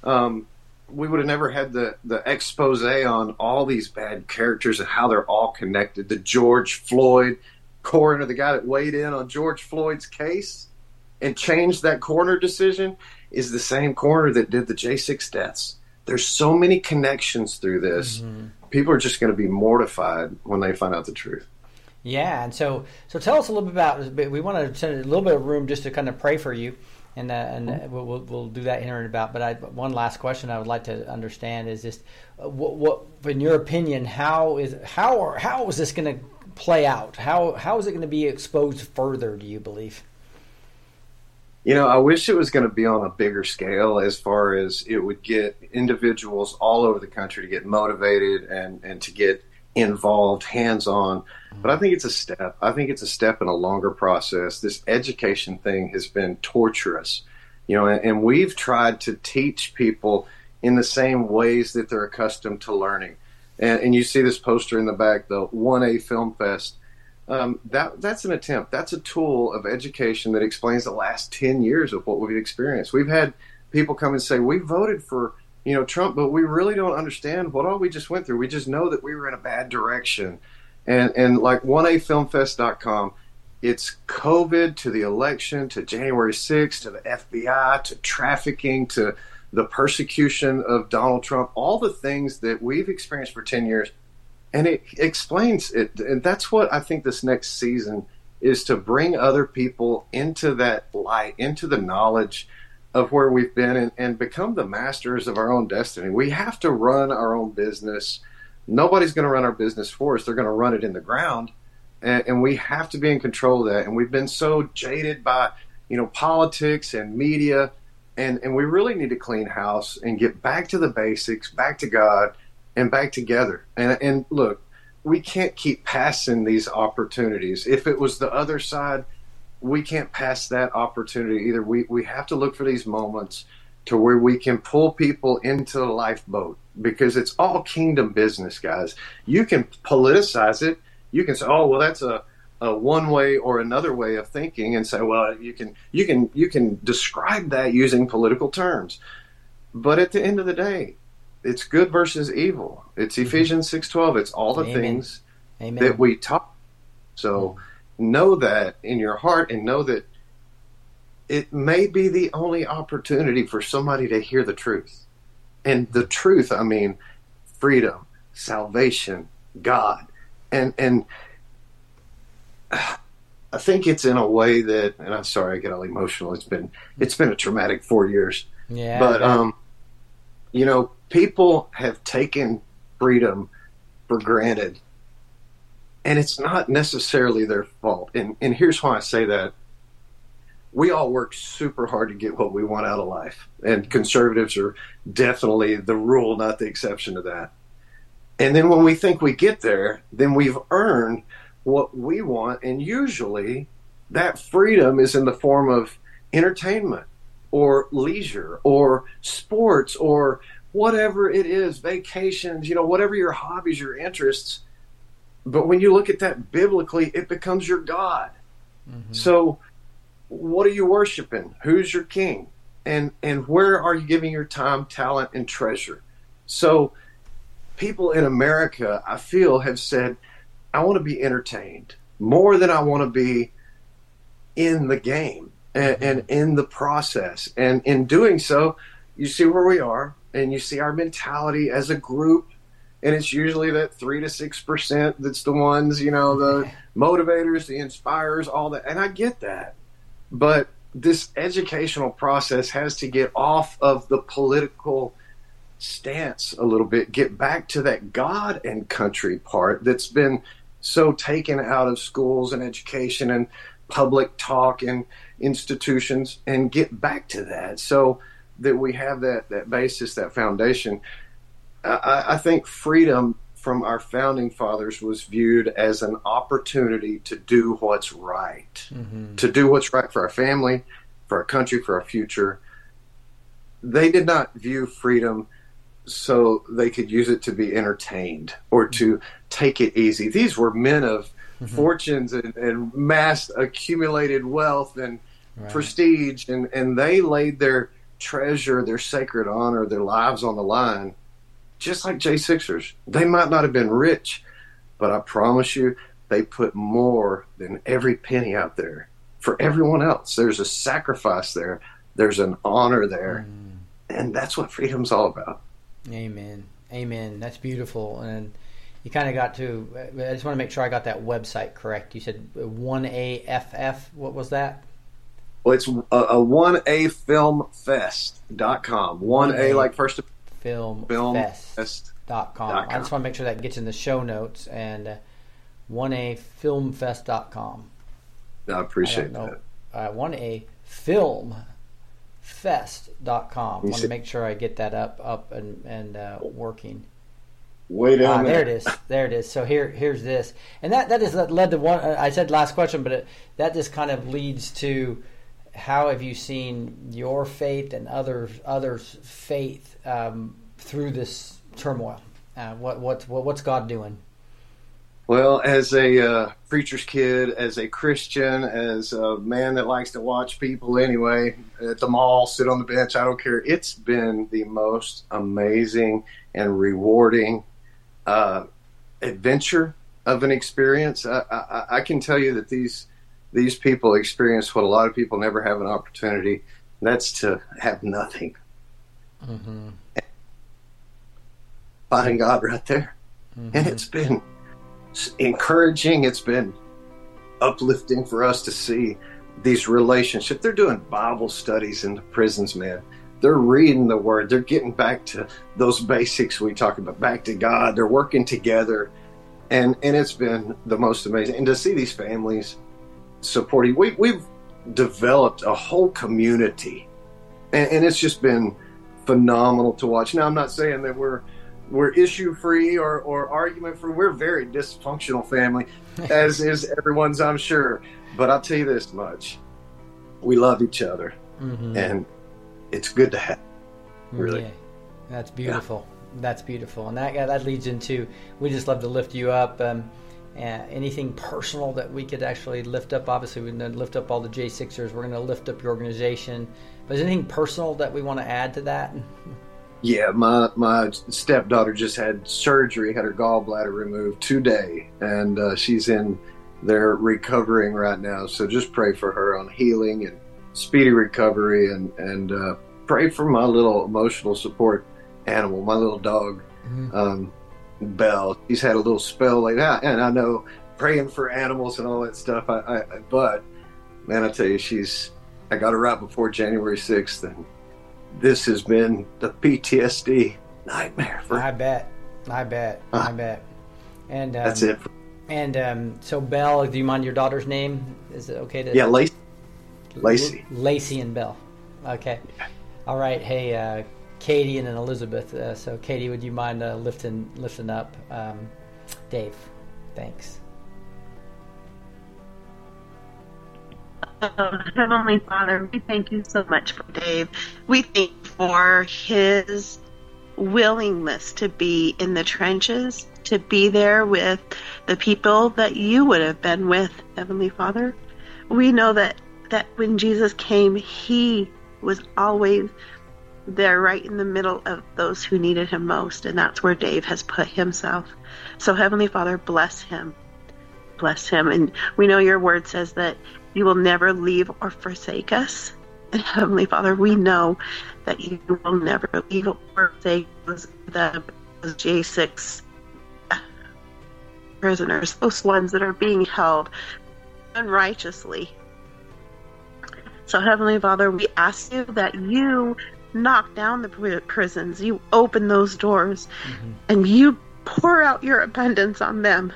We would have never had the expose on all these bad characters and how they're all connected. The George Floyd coroner, the guy that weighed in on George Floyd's case and changed that coroner decision, is the same coroner that did the J6 deaths. There's so many connections through this. Mm-hmm. People are just going to be mortified when they find out the truth. Yeah, and so tell us a little bit about. We want to send a little bit of room just to kind of pray for you. And we'll do that here in about. But one last question I would like to understand is just what in your opinion, how is this going to play out? How is it going to be exposed further? Do you believe? I wish it was going to be on a bigger scale, as far as it would get individuals all over the country to get motivated and to get involved, hands-on. But I think it's a step. I think it's a step in a longer process. This education thing has been torturous, and we've tried to teach people in the same ways that they're accustomed to learning. And you see this poster in the back, the 1A Film Fest. That's an attempt. That's a tool of education that explains the last 10 years of what we've experienced. We've had people come and say, we voted for Trump, but we really don't understand what all we just went through. We just know that we were in a bad direction. And like 1afilmfest.com, it's COVID to the election, to January 6th, to the FBI, to trafficking, to the persecution of Donald Trump, all the things that we've experienced for 10 years. And it explains it. And that's what I think this next season is, to bring other people into that light, into the knowledge of where we've been, and become the masters of our own destiny. We have to run our own business. Nobody's going to run our business for us. They're going to run it in the ground. And we have to be in control of that. And we've been so jaded by, politics and media. And we really need to clean house and get back to the basics, back to God, and back together. And look, we can't keep passing these opportunities. If it was the other side, we can't pass that opportunity either. We have to look for these moments to where we can pull people into the lifeboat, because it's all kingdom business, guys. You can politicize it. You can say, oh, well, that's a one way or another way of thinking, and say, well, you can describe that using political terms. But at the end of the day, it's good versus evil. It's Ephesians 6:12. It's all the things that we talk. So know that in your heart, and know that it may be the only opportunity for somebody to hear the truth. And the truth, I mean, freedom, salvation, God. And I think it's in a way that, and I'm sorry I get all emotional. It's been a traumatic 4 years. Yeah. But people have taken freedom for granted, and it's not necessarily their fault. And here's why I say that. We all work super hard to get what we want out of life, and conservatives are definitely the rule, not the exception to that. And then when we think we get there, then we've earned what we want, and usually that freedom is in the form of entertainment or leisure or sports or whatever it is, vacations, whatever your hobbies, your interests. But when you look at that biblically, it becomes your God. Mm-hmm. So what are you worshiping? Who's your king? And where are you giving your time, talent, and treasure? So people in America, I feel, have said, I want to be entertained more than I want to be in the game and in the process. And in doing so, you see where we are, and you see our mentality as a group. And it's usually that 3 to 6% that's the ones, the motivators, the inspirers, all that. And I get that. But this educational process has to get off of the political stance a little bit, get back to that God and country part that's been so taken out of schools and education and public talk and institutions, and get back to that so that we have that basis, that foundation. I think freedom from our founding fathers was viewed as an opportunity to do what's right, to do what's right for our family, for our country, for our future. They did not view freedom so they could use it to be entertained or to take it easy. These were men of fortunes and mass accumulated wealth and prestige, and they laid their treasure, their sacred honor, their lives on the line, just like J6ers. They might not have been rich, but I promise you, they put more than every penny out there for everyone else. There's a sacrifice there. There's an honor there. And that's what freedom's all about. Amen. Amen. That's beautiful. And you kind of got to, I just want to make sure I got that website correct. You said 1AFF. What was that? Well, it's 1AFilmfest.com. 1A like first filmfest.com. I just want to make sure that gets in the show notes, and 1AFilmfest.com. I appreciate that. 1AFilmfest.com. I want to make sure I get that up and working. Way down there. There it is. So here's this, and that led to one. I said last question, but that just kind of leads to how have you seen your faith and others' faith through this turmoil? What's God doing? Well, as a preacher's kid, as a Christian, as a man that likes to watch people anyway, at the mall, sit on the bench, I don't care. It's been the most amazing and rewarding adventure of an experience. I can tell you that these people experience what a lot of people never have an opportunity, and that's to have nothing. Mm-hmm. Finding God right there. Mm-hmm. And it's been encouraging. It's been uplifting for us to see these relationships. They're doing Bible studies in the prisons, man. They're reading the Word. They're getting back to those basics we talk about, back to God. They're working together. And it's been the most amazing. And to see these families supporting, we've developed a whole community. And it's just been phenomenal to watch. Now, I'm not saying that we're issue-free or argument-free. We're a very dysfunctional family, as is everyone's, I'm sure. But I'll tell you this much. We love each other. Mm-hmm. And it's good to have, really. Yeah. That's beautiful. Yeah. That's beautiful. And that leads into, we just love to lift you up. Anything personal that we could actually lift up? Obviously, we're going to lift up all the J6ers. We're going to lift up your organization. But is there anything personal that we want to add to that? Yeah, my stepdaughter just had surgery, had her gallbladder removed today, and she's in there recovering right now. So just pray for her on healing and speedy recovery, and pray for my little emotional support animal, my little dog, Belle. He's had a little spell like that, and I know praying for animals and all that stuff. But man, I tell you, I got her out before January 6th, and this has been the PTSD nightmare for. I bet. And that's it. And so, Belle, do you mind your daughter's name? Is it okay to? Yeah, Lacey. Lacey and Belle. Okay. All right. Hey, Katie and then Elizabeth. So, Katie, would you mind lifting up Dave? Thanks. Heavenly Father, we thank you so much for Dave. We thank you for his willingness to be in the trenches, to be there with the people that you would have been with, Heavenly Father. We know that when Jesus came, he was always there right in the middle of those who needed him most, and that's where Dave has put himself. So Heavenly Father, bless him. Bless him. And we know your word says that you will never leave or forsake us. And Heavenly Father, we know that you will never leave or forsake the J6 prisoners, those ones that are being held unrighteously. So Heavenly Father, we ask you that you knock down the prisons, you open those doors, and you pour out your abundance on them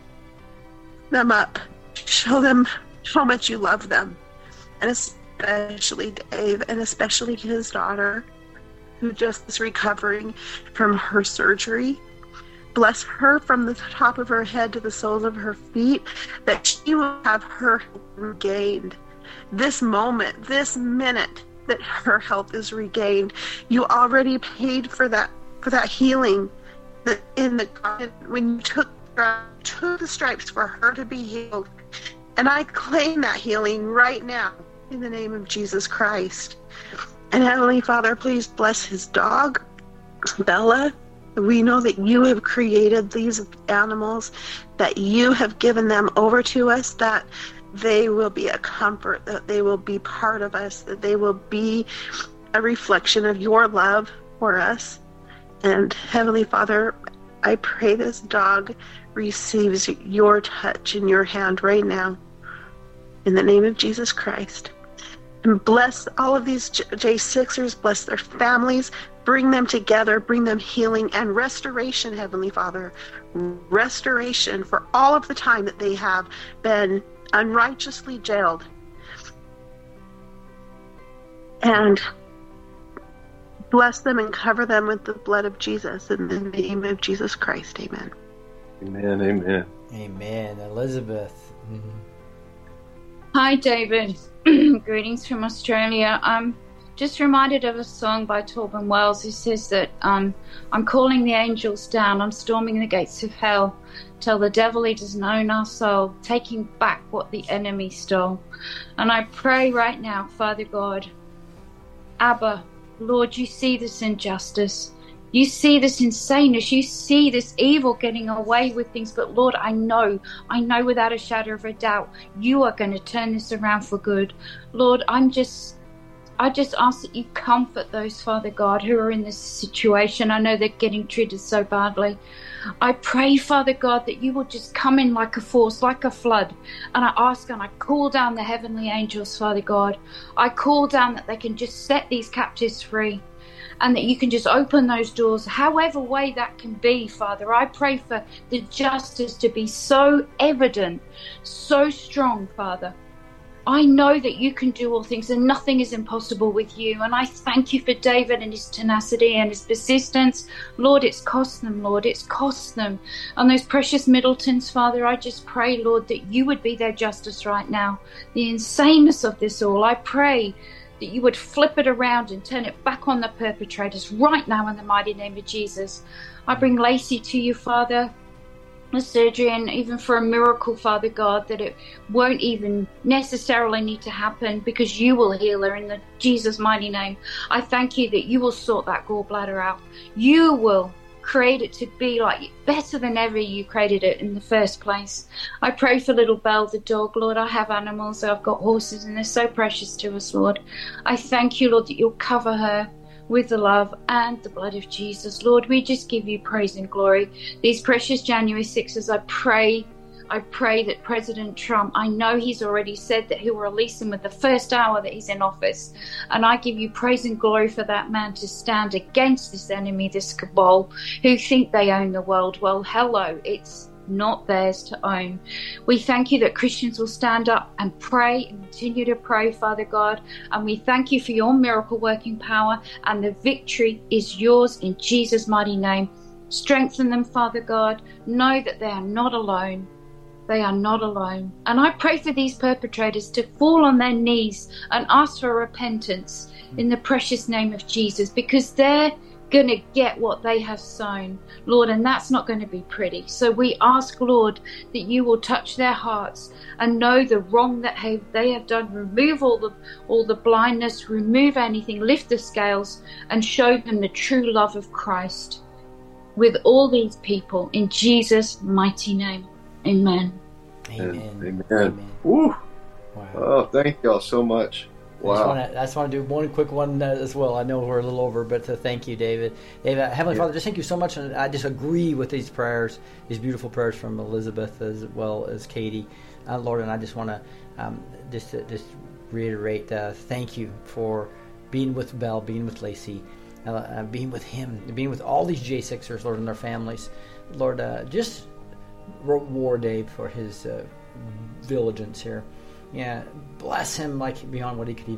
up, show them how much you love them, and especially Dave, and especially his daughter, who just is recovering from her surgery. Bless her from the top of her head to the soles of her feet, that she will have her health regained. This moment, this minute that her health is regained, you already paid for that healing. When you took the stripes for her to be healed. And I claim that healing right now in the name of Jesus Christ. And Heavenly Father, please bless his dog, Bella. We know that you have created these animals, that you have given them over to us, that they will be a comfort, that they will be part of us, that they will be a reflection of your love for us. And Heavenly Father, I pray this dog receives your touch in your hand right now, in the name of Jesus Christ. And bless all of these J6ers, bless their families, bring them together, bring them healing and restoration, Heavenly Father. Restoration for all of the time that they have been unrighteously jailed. And bless them and cover them with the blood of Jesus, in the name of Jesus Christ. Amen. Amen, amen. Amen. Elizabeth. Hi, David. Greetings from Australia. I'm just reminded of a song by Torben Wells who says that I'm calling the angels down, I'm storming the gates of hell, till the devil eaters own our soul, taking back what the enemy stole. And I pray right now, Father God, Abba, Lord, you see this injustice. You see this insaneness. You see this evil getting away with things. But Lord, I know without a shadow of a doubt, you are going to turn this around for good. Lord, I just ask that you comfort those, Father God, who are in this situation. I know they're getting treated so badly. I pray, Father God, that you will just come in like a force, like a flood. And I ask and I call down the heavenly angels, Father God. I call down that they can just set these captives free. And that you can just open those doors, however way that can be, Father. I pray for the justice to be so evident, so strong, Father. I know that you can do all things and nothing is impossible with you. And I thank you for David and his tenacity and his persistence. Lord, it's cost them, Lord. It's cost them. And those precious Middletons, Father, I just pray, Lord, that you would be their justice right now. The insaneness of this all, I pray that you would flip it around and turn it back on the perpetrators right now in the mighty name of Jesus. I bring Lacey to you, Father, the surgery, and even for a miracle, Father God, that it won't even necessarily need to happen because you will heal her in the Jesus mighty name. I thank you that you will sort that gallbladder out. You will create it to be like better than ever you created it in the first place. I pray for little Belle the dog, Lord. I have animals, I've got horses, and they're so precious to us, Lord. I thank you, Lord, that you'll cover her with the love and the blood of Jesus. Lord, we just give you praise and glory. These precious January 6th, I pray that President Trump, I know he's already said that he'll release him with the first hour that he's in office. And I give you praise and glory for that man to stand against this enemy, this cabal, who think they own the world. Well, hello, it's not theirs to own. We thank you that Christians will stand up and pray and continue to pray, Father God. And we thank you for your miracle working power, and the victory is yours in Jesus' mighty name. Strengthen them, Father God. Know that they are not alone. They are not alone. And I pray for these perpetrators to fall on their knees and ask for repentance in the precious name of Jesus, because they're going to get what they have sown, Lord, and that's not going to be pretty. So we ask, Lord, that you will touch their hearts and know the wrong that they have done. Remove all the blindness, remove anything, lift the scales, and show them the true love of Christ with all these people, in Jesus' mighty name. Amen. Amen. Amen. Woo. Wow. Oh, thank y'all so much. Wow. I just want to do one quick one as well. I know we're a little over, but to thank you, David. Heavenly Father, just thank you so much. And I just agree with these prayers, these beautiful prayers from Elizabeth as well as Katie, Lord. And I just want to just reiterate, thank you for being with Belle, being with Lacey, being with him, being with all these J6ers, Lord, and their families. Lord, just reward Dave for his diligence here. Yeah, bless him like beyond what he could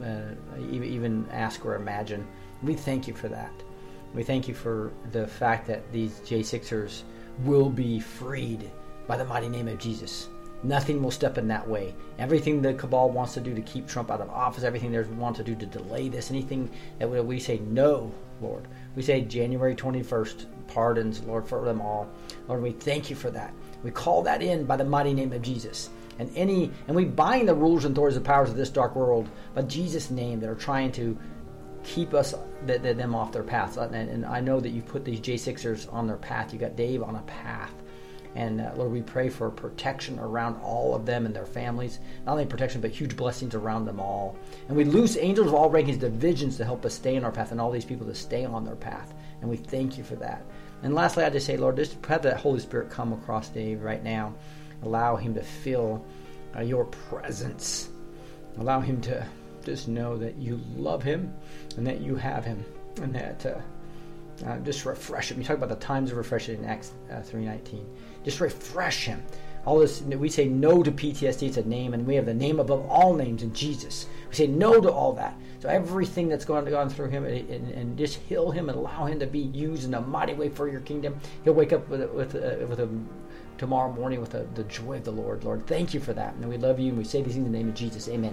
even ask or imagine. We thank you for that. We thank you for the fact that these J6ers will be freed by the mighty name of Jesus. Nothing will step in that way. Everything the cabal wants to do to keep Trump out of office, everything they want to do to delay this, anything that we say no, Lord. We say January 21st, pardons, Lord, for them all. Lord, we thank you for that. We call that in by the mighty name of Jesus. And we bind the rulers and authorities and powers of this dark world by Jesus' name that are trying to keep us them off their path. And I know that you put these J6ers on their path. You got Dave on a path. And Lord, we pray for protection around all of them and their families. Not only protection, but huge blessings around them all. And we loose angels of all rankings, divisions to help us stay on our path, and all these people to stay on their path. And we thank you for that. And lastly, I just say, Lord, just have that Holy Spirit come across Dave right now. Allow him to feel your presence. Allow him to just know that you love him and that you have him, and that just refresh him. You talk about the times of refreshing in Acts 3:19. Just refresh him. All this, we say no to PTSD. It's a name, and we have the name above all names in Jesus. We say no to all that. So everything that's gone through him, and just heal him and allow him to be used in a mighty way for your kingdom. He'll wake up with a tomorrow morning with the joy of the Lord. Lord, thank you for that. And we love you, and we say these things in the name of Jesus. Amen.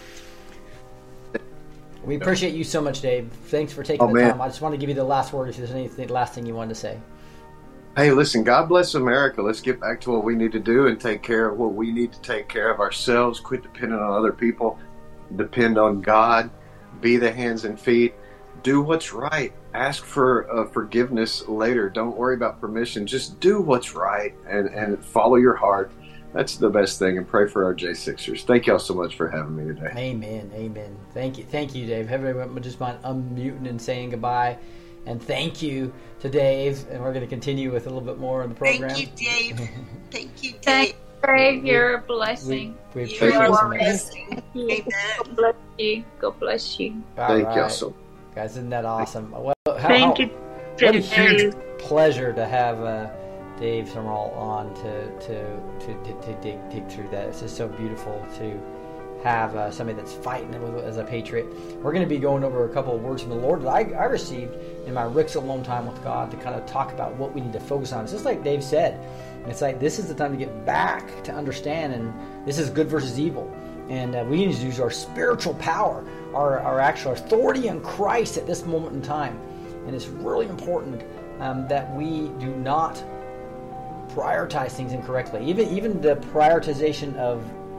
We appreciate you so much, Dave. Thanks for taking the time. I just want to give you the last word if there's anything, last thing you wanted to say. Hey, listen, God bless America. Let's get back to what we need to do and take care of what we need to take care of ourselves. Quit depending on other people. Depend on God. Be the hands and feet. Do what's right. Ask for forgiveness later. Don't worry about permission. Just do what's right and follow your heart. That's the best thing. And pray for our J6ers. Thank y'all so much for having me today. Amen. Amen. Thank you, Dave. Everyone just mind unmuting and saying goodbye. And thank you to Dave. And we're going to continue with a little bit more in the program. Thank you, Dave. Thank you, Dave. Thank you, Dave. You're a blessing. We You're appreciate a so much. blessing. Amen. God bless you. God bless you. Thank y'all so much. Guys, isn't that awesome? Well, Thank you. What a huge pleasure to have Dave Sumrall on to dig through that. It's just so beautiful to have somebody that's fighting as a patriot. We're going to be going over a couple of words from the Lord that I received in my Rick's Alone Time with God to kind of talk about what we need to focus on. It's just like Dave said. It's like this is the time to get back to understand, and this is good versus evil. And we need to use our spiritual power, our actual authority in Christ at this moment in time. And it's really important that we do not prioritize things incorrectly. Even the prioritization of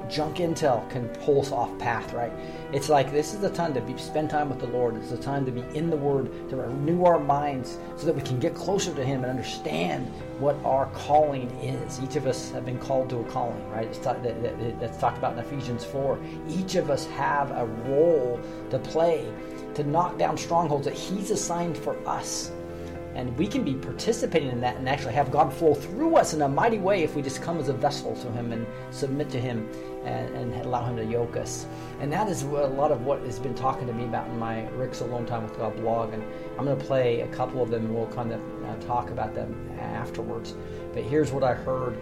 junk intel can pull us off path, right? It's like this is the time to spend time with the Lord. It's the time to be in the Word, to renew our minds so that we can get closer to Him and understand what our calling is. Each of us have been called to a calling, right? That's talked about in Ephesians 4. Each of us have a role to play to knock down strongholds that He's assigned for us. And we can be participating in that and actually have God flow through us in a mighty way if we just come as a vessel to Him and submit to Him and allow Him to yoke us. And that is a lot of what has been talking to me about in my Rick's Alone Time with God blog. And I'm going to play a couple of them and we'll kind of talk about them afterwards. But here's what I heard.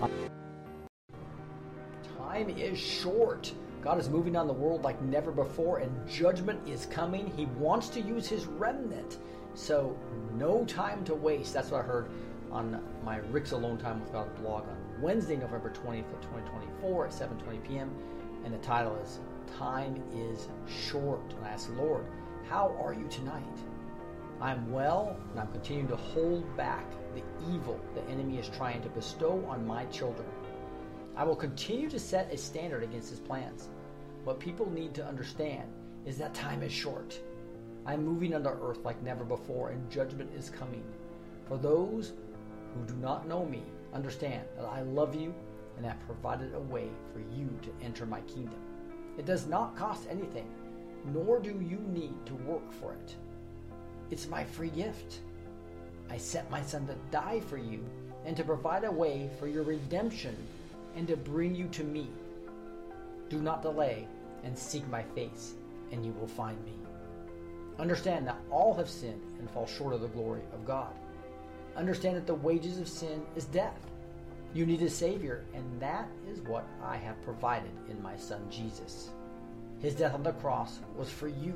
Time is short. God is moving on the world like never before, and judgment is coming. He wants to use His remnant. So no time to waste. That's what I heard on my Rick's Alone Time with God blog on Wednesday, November 20th of 2024 at 7:20 p.m. And the title is Time is Short. And I asked the Lord, how are you tonight? I'm well, and I'm continuing to hold back the evil the enemy is trying to bestow on my children. I will continue to set a standard against his plans. What people need to understand is that time is short. I'm moving under earth like never before, and judgment is coming. For those who do not know me, understand that I love you and have provided a way for you to enter my kingdom. It does not cost anything, nor do you need to work for it. It's my free gift. I sent my Son to die for you and to provide a way for your redemption and to bring you to me. Do not delay and seek my face, and you will find me. Understand that all have sinned and fall short of the glory of God. Understand that the wages of sin is death. You need a Savior, and that is what I have provided in my Son Jesus. His death on the cross was for you.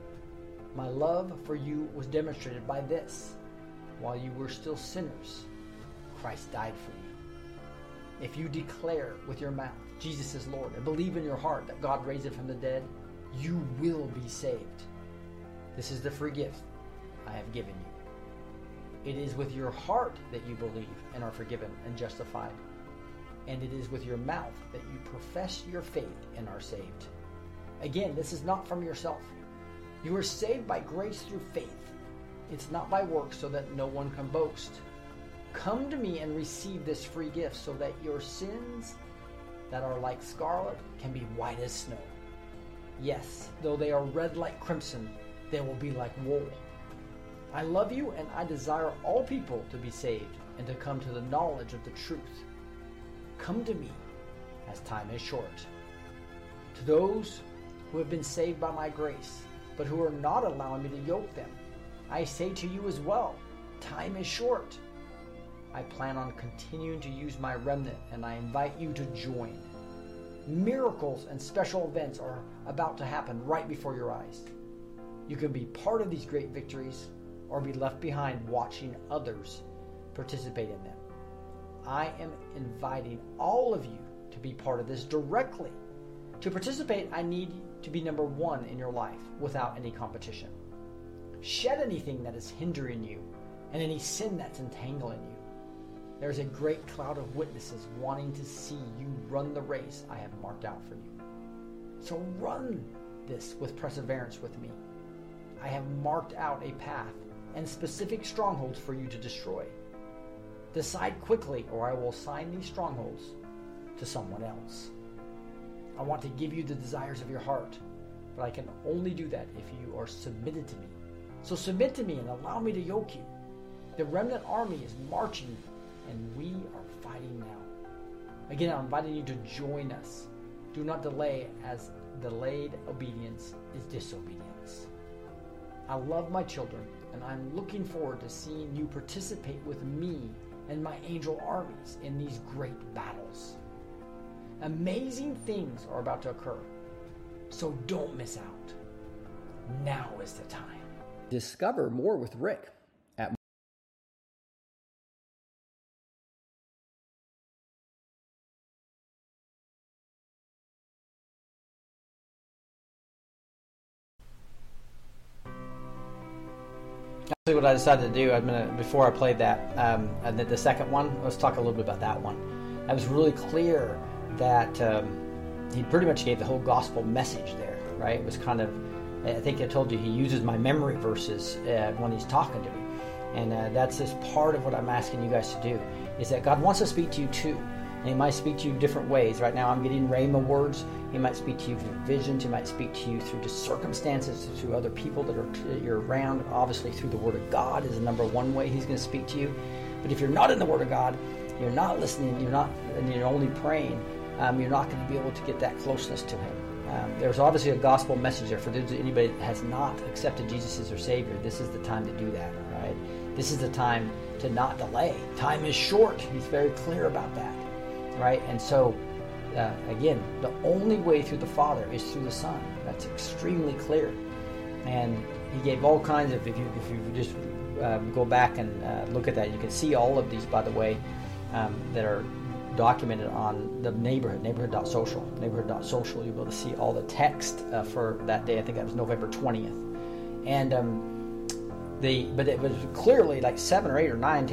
My love for you was demonstrated by this. While you were still sinners, Christ died for you. If you declare with your mouth Jesus is Lord and believe in your heart that God raised him from the dead, you will be saved. This is the free gift I have given you. It is with your heart that you believe and are forgiven and justified. And it is with your mouth that you profess your faith and are saved. Again, this is not from yourself. You are saved by grace through faith. It's not by works, so that no one can boast. Come to me and receive this free gift so that your sins that are like scarlet can be white as snow. Yes, though they are red like crimson, they will be like wool. I love you, and I desire all people to be saved and to come to the knowledge of the truth. Come to me, as time is short. To those who have been saved by my grace, but who are not allowing me to yoke them, I say to you as well, time is short. I plan on continuing to use my remnant, and I invite you to join. Miracles and special events are about to happen right before your eyes. You can be part of these great victories or be left behind watching others participate in them. I am inviting all of you to be part of this directly. To participate, I need to be number one in your life without any competition. Shed anything that is hindering you and any sin that's entangling you. There's a great cloud of witnesses wanting to see you run the race I have marked out for you. So run this with perseverance with me. I have marked out a path and specific strongholds for you to destroy. Decide quickly, or I will assign these strongholds to someone else. I want to give you the desires of your heart, but I can only do that if you are submitted to me. So submit to me and allow me to yoke you. The remnant army is marching, and we are fighting now. Again, I'm inviting you to join us. Do not delay, as delayed obedience is disobedience. I love my children, and I'm looking forward to seeing you participate with me and my angel armies in these great battles. Amazing things are about to occur, so don't miss out. Now is the time. Discover more with Rick at Actually, what I decided to do, before I played that, and the second one, let's talk a little bit about that one. I was really clear that he pretty much gave the whole gospel message there, right? It was kind of, I think I told you, he uses my memory verses when he's talking to me. And that's just part of what I'm asking you guys to do, is that God wants to speak to you too. And he might speak to you different ways. Right now I'm getting rhema words. He might speak to you through visions. He might speak to you through just circumstances, through other people that you're around. Obviously through the Word of God is the number one way he's going to speak to you. But if you're not in the Word of God, you're not listening, and you're only praying, you're not going to be able to get that closeness to him. There's obviously a gospel message there for anybody that has not accepted Jesus as their Savior. This is the time to do that, right? This is the time to not delay. Time is short. He's very clear about that, right? And so, again, the only way through the Father is through the Son. That's extremely clear. And he gave all kinds of, if you just go back and look at that, you can see all of these, by the way, that are documented on the neighborhood.social. Neighborhood.social, you'll be able to see all the text for that day. I think that was November 20th. And but it was clearly like 7 or 8 or 9,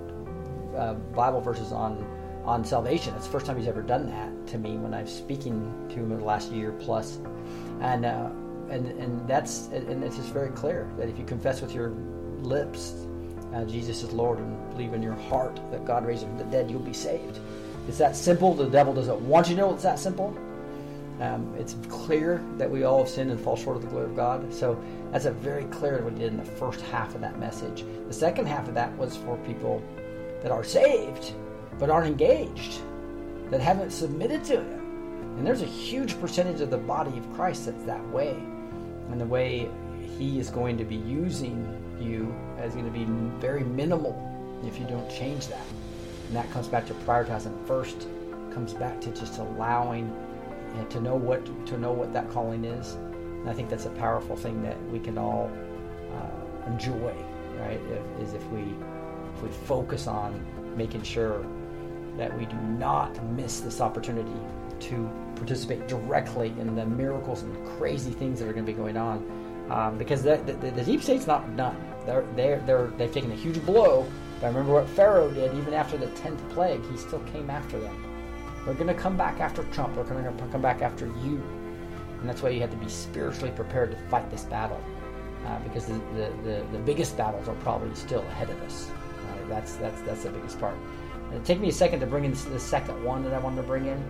10 Bible verses on salvation. It's the first time he's ever done that to me when I'm speaking to him in the last year plus. And it's just very clear that if you confess with your lips Jesus is Lord and believe in your heart that God raised him from the dead, you'll be saved. It's that simple. The devil doesn't want you to know it's that simple. It's clear that we all have sinned and fall short of the glory of God. So that's a very clear what he did in the first half of that message. The second half of that was for people that are saved but aren't engaged, that haven't submitted to him. And there's a huge percentage of the body of Christ that's that way. And the way he is going to be using you is going to be very minimal if you don't change that. And that comes back to prioritizing first, comes back to just allowing to know what that calling is. And I think that's a powerful thing that we can all enjoy, right? If we focus on making sure that we do not miss this opportunity to participate directly in the miracles and crazy things that are going to be going on, because the deep state's not done. They've taken a huge blow. But remember what Pharaoh did. Even after the 10th plague, he still came after them. They're going to come back after Trump. They're going to come back after you. And that's why you have to be spiritually prepared to fight this battle, because the biggest battles are probably still ahead of us. That's the biggest part. And take me a second to bring in the second one that I wanted to bring in.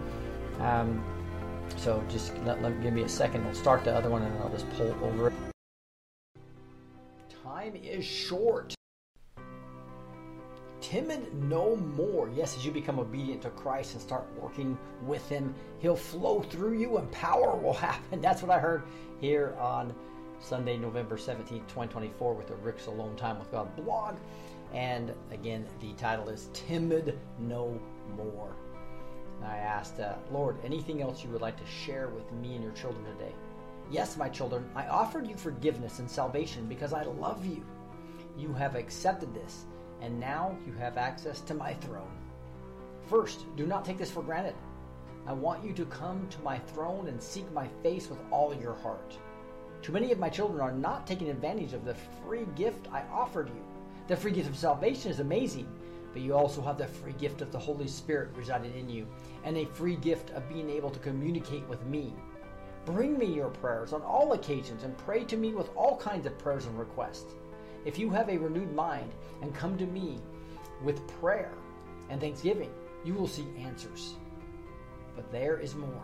So just give me a second. We'll start the other one and I'll just pull over it. Time is short. Timid no more. Yes, as you become obedient to Christ and start working with him, he'll flow through you and power will happen. That's what I heard here on Sunday, November 17th, 2024 with the Rick's Alone Time with God blog. And again, the title is Timid No More. And I asked, Lord, anything else you would like to share with me and your children today? Yes, my children, I offered you forgiveness and salvation because I love you. You have accepted this, and now you have access to my throne. First, do not take this for granted. I want you to come to my throne and seek my face with all your heart. Too many of my children are not taking advantage of the free gift I offered you. The free gift of salvation is amazing, but you also have the free gift of the Holy Spirit residing in you, and a free gift of being able to communicate with me. Bring me your prayers on all occasions and pray to me with all kinds of prayers and requests. If you have a renewed mind and come to me with prayer and thanksgiving, you will see answers. But there is more.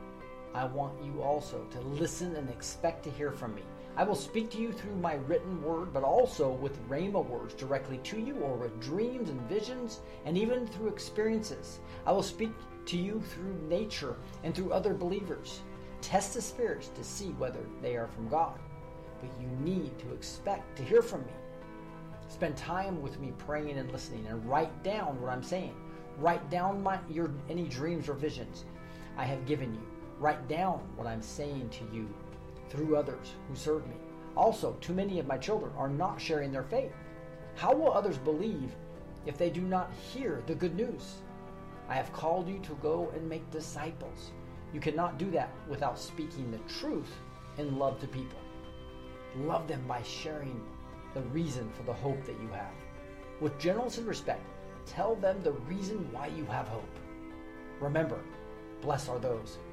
I want you also to listen and expect to hear from me. I will speak to you through my written word, but also with rhema words directly to you, or with dreams and visions, and even through experiences. I will speak to you through nature and through other believers. Test the spirits to see whether they are from God. But you need to expect to hear from me. Spend time with me praying and listening, and write down what I'm saying. Write down any dreams or visions I have given you. Write down what I'm saying to you through others who serve me. Also, too many of my children are not sharing their faith. How will others believe if they do not hear the good news? I have called you to go and make disciples. You cannot do that without speaking the truth in love to people. Love them by sharing the reason for the hope that you have. With gentleness and respect, tell them the reason why you have hope. Remember, blessed are those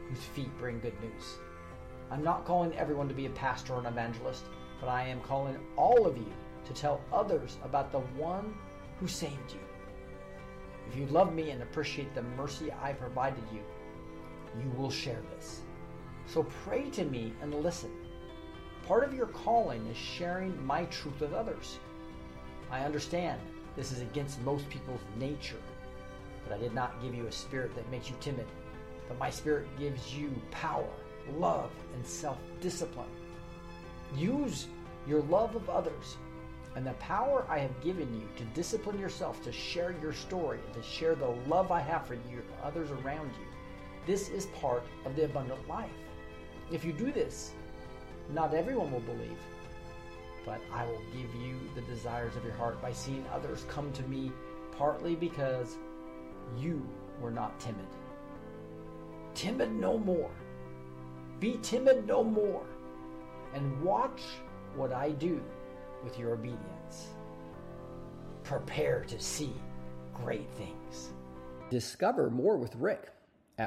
whose feet bring good news. I'm not calling everyone to be a pastor or an evangelist, but I am calling all of you to tell others about the one who saved you. If you love me and appreciate the mercy I provided you, you will share this. So pray to me and listen. Part of your calling is sharing my truth with others. I understand this is against most people's nature, but I did not give you a spirit that makes you timid, but my spirit gives you power, love, and self-discipline. Use your love of others and the power I have given you to discipline yourself to share your story and to share the love I have for you and others around you. This is part of the abundant life. If you do this, not everyone will believe, but I will give you the desires of your heart by seeing others come to me, partly because you were not timid. Timid no more. Be timid no more. And watch what I do with your obedience. Prepare to see great things. Discover more with Rick at...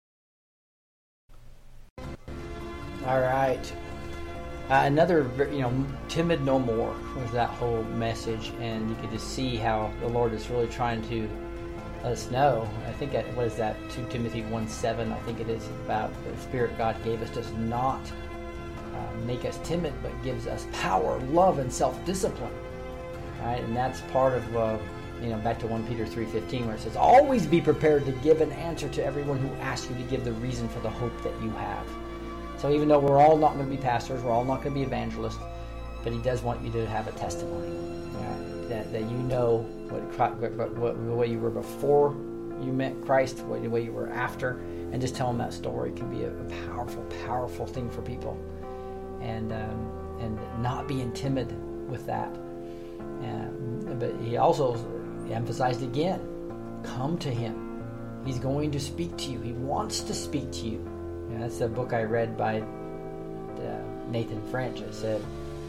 All right. Another, timid no more was that whole message, and you could just see how the Lord is really trying to let us know. I think that, 2 Timothy 1:7, I think it is, about the Spirit God gave us does not make us timid, but gives us power, love, and self-discipline. Right? And that's part of, back to 1 Peter 3:15, where it says, always be prepared to give an answer to everyone who asks you to give the reason for the hope that you have. So even though we're all not going to be pastors, we're all not going to be evangelists, but he does want you to have a testimony. Right? That you know the way you were before you met Christ, the way you were after, and just tell them that story can be a powerful, powerful thing for people. And not being timid with that. But he also emphasized again, come to him. He's going to speak to you. He wants to speak to you. That's the book I read by Nathan French. It said,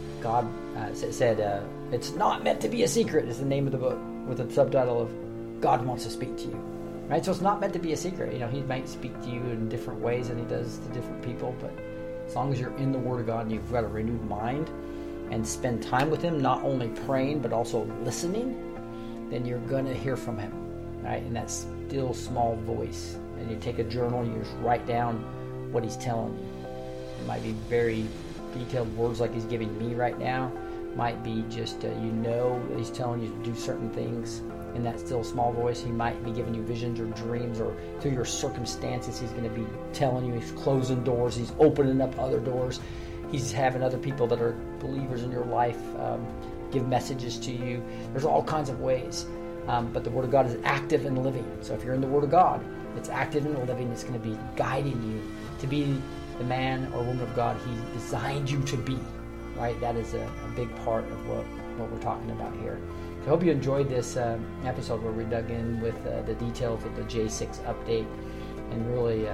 it's not meant to be a secret is the name of the book, with the subtitle of God wants to speak to you. Right? So it's not meant to be a secret. He might speak to you in different ways than he does to different people, but as long as you're in the Word of God and you've got a renewed mind and spend time with him, not only praying but also listening, then you're going to hear from him, right? In that still small voice. And you take a journal and you just write down what he's telling you. It might be very detailed words like he's giving me right now. Might be just, that he's telling you to do certain things in that still small voice. He might be giving you visions or dreams, or through your circumstances he's going to be telling you he's closing doors, he's opening up other doors. He's having other people that are believers in your life give messages to you. There's all kinds of ways. But the Word of God is active and living. So if you're in the Word of God, it's active and living. It's going to be guiding you to be the man or woman of God He designed you to be. Right? That is a big part of what we're talking about here. So I hope you enjoyed this episode where we dug in with the details of the J6 update, and really,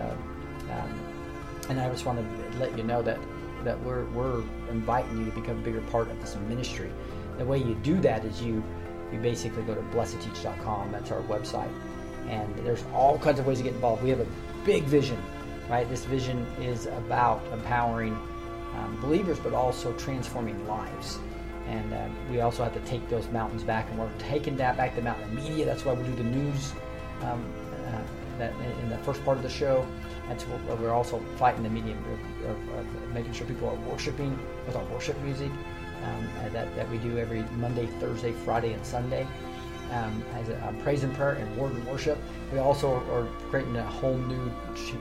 and I just want to let you know that we're inviting you to become a bigger part of this ministry. The way you do that is you basically go to blessed2teach.com. That's our website, and there's all kinds of ways to get involved. We have a big vision, right? This vision is about empowering believers, but also transforming lives. And we also have to take those mountains back, and we're taking that back to mountain media. That's why we do the news that in the first part of the show. That's what we're also fighting the medium of making sure people are worshiping with our worship music that we do every Monday, Thursday, Friday, and Sunday. As a praise and prayer and word and worship. We also are creating a whole new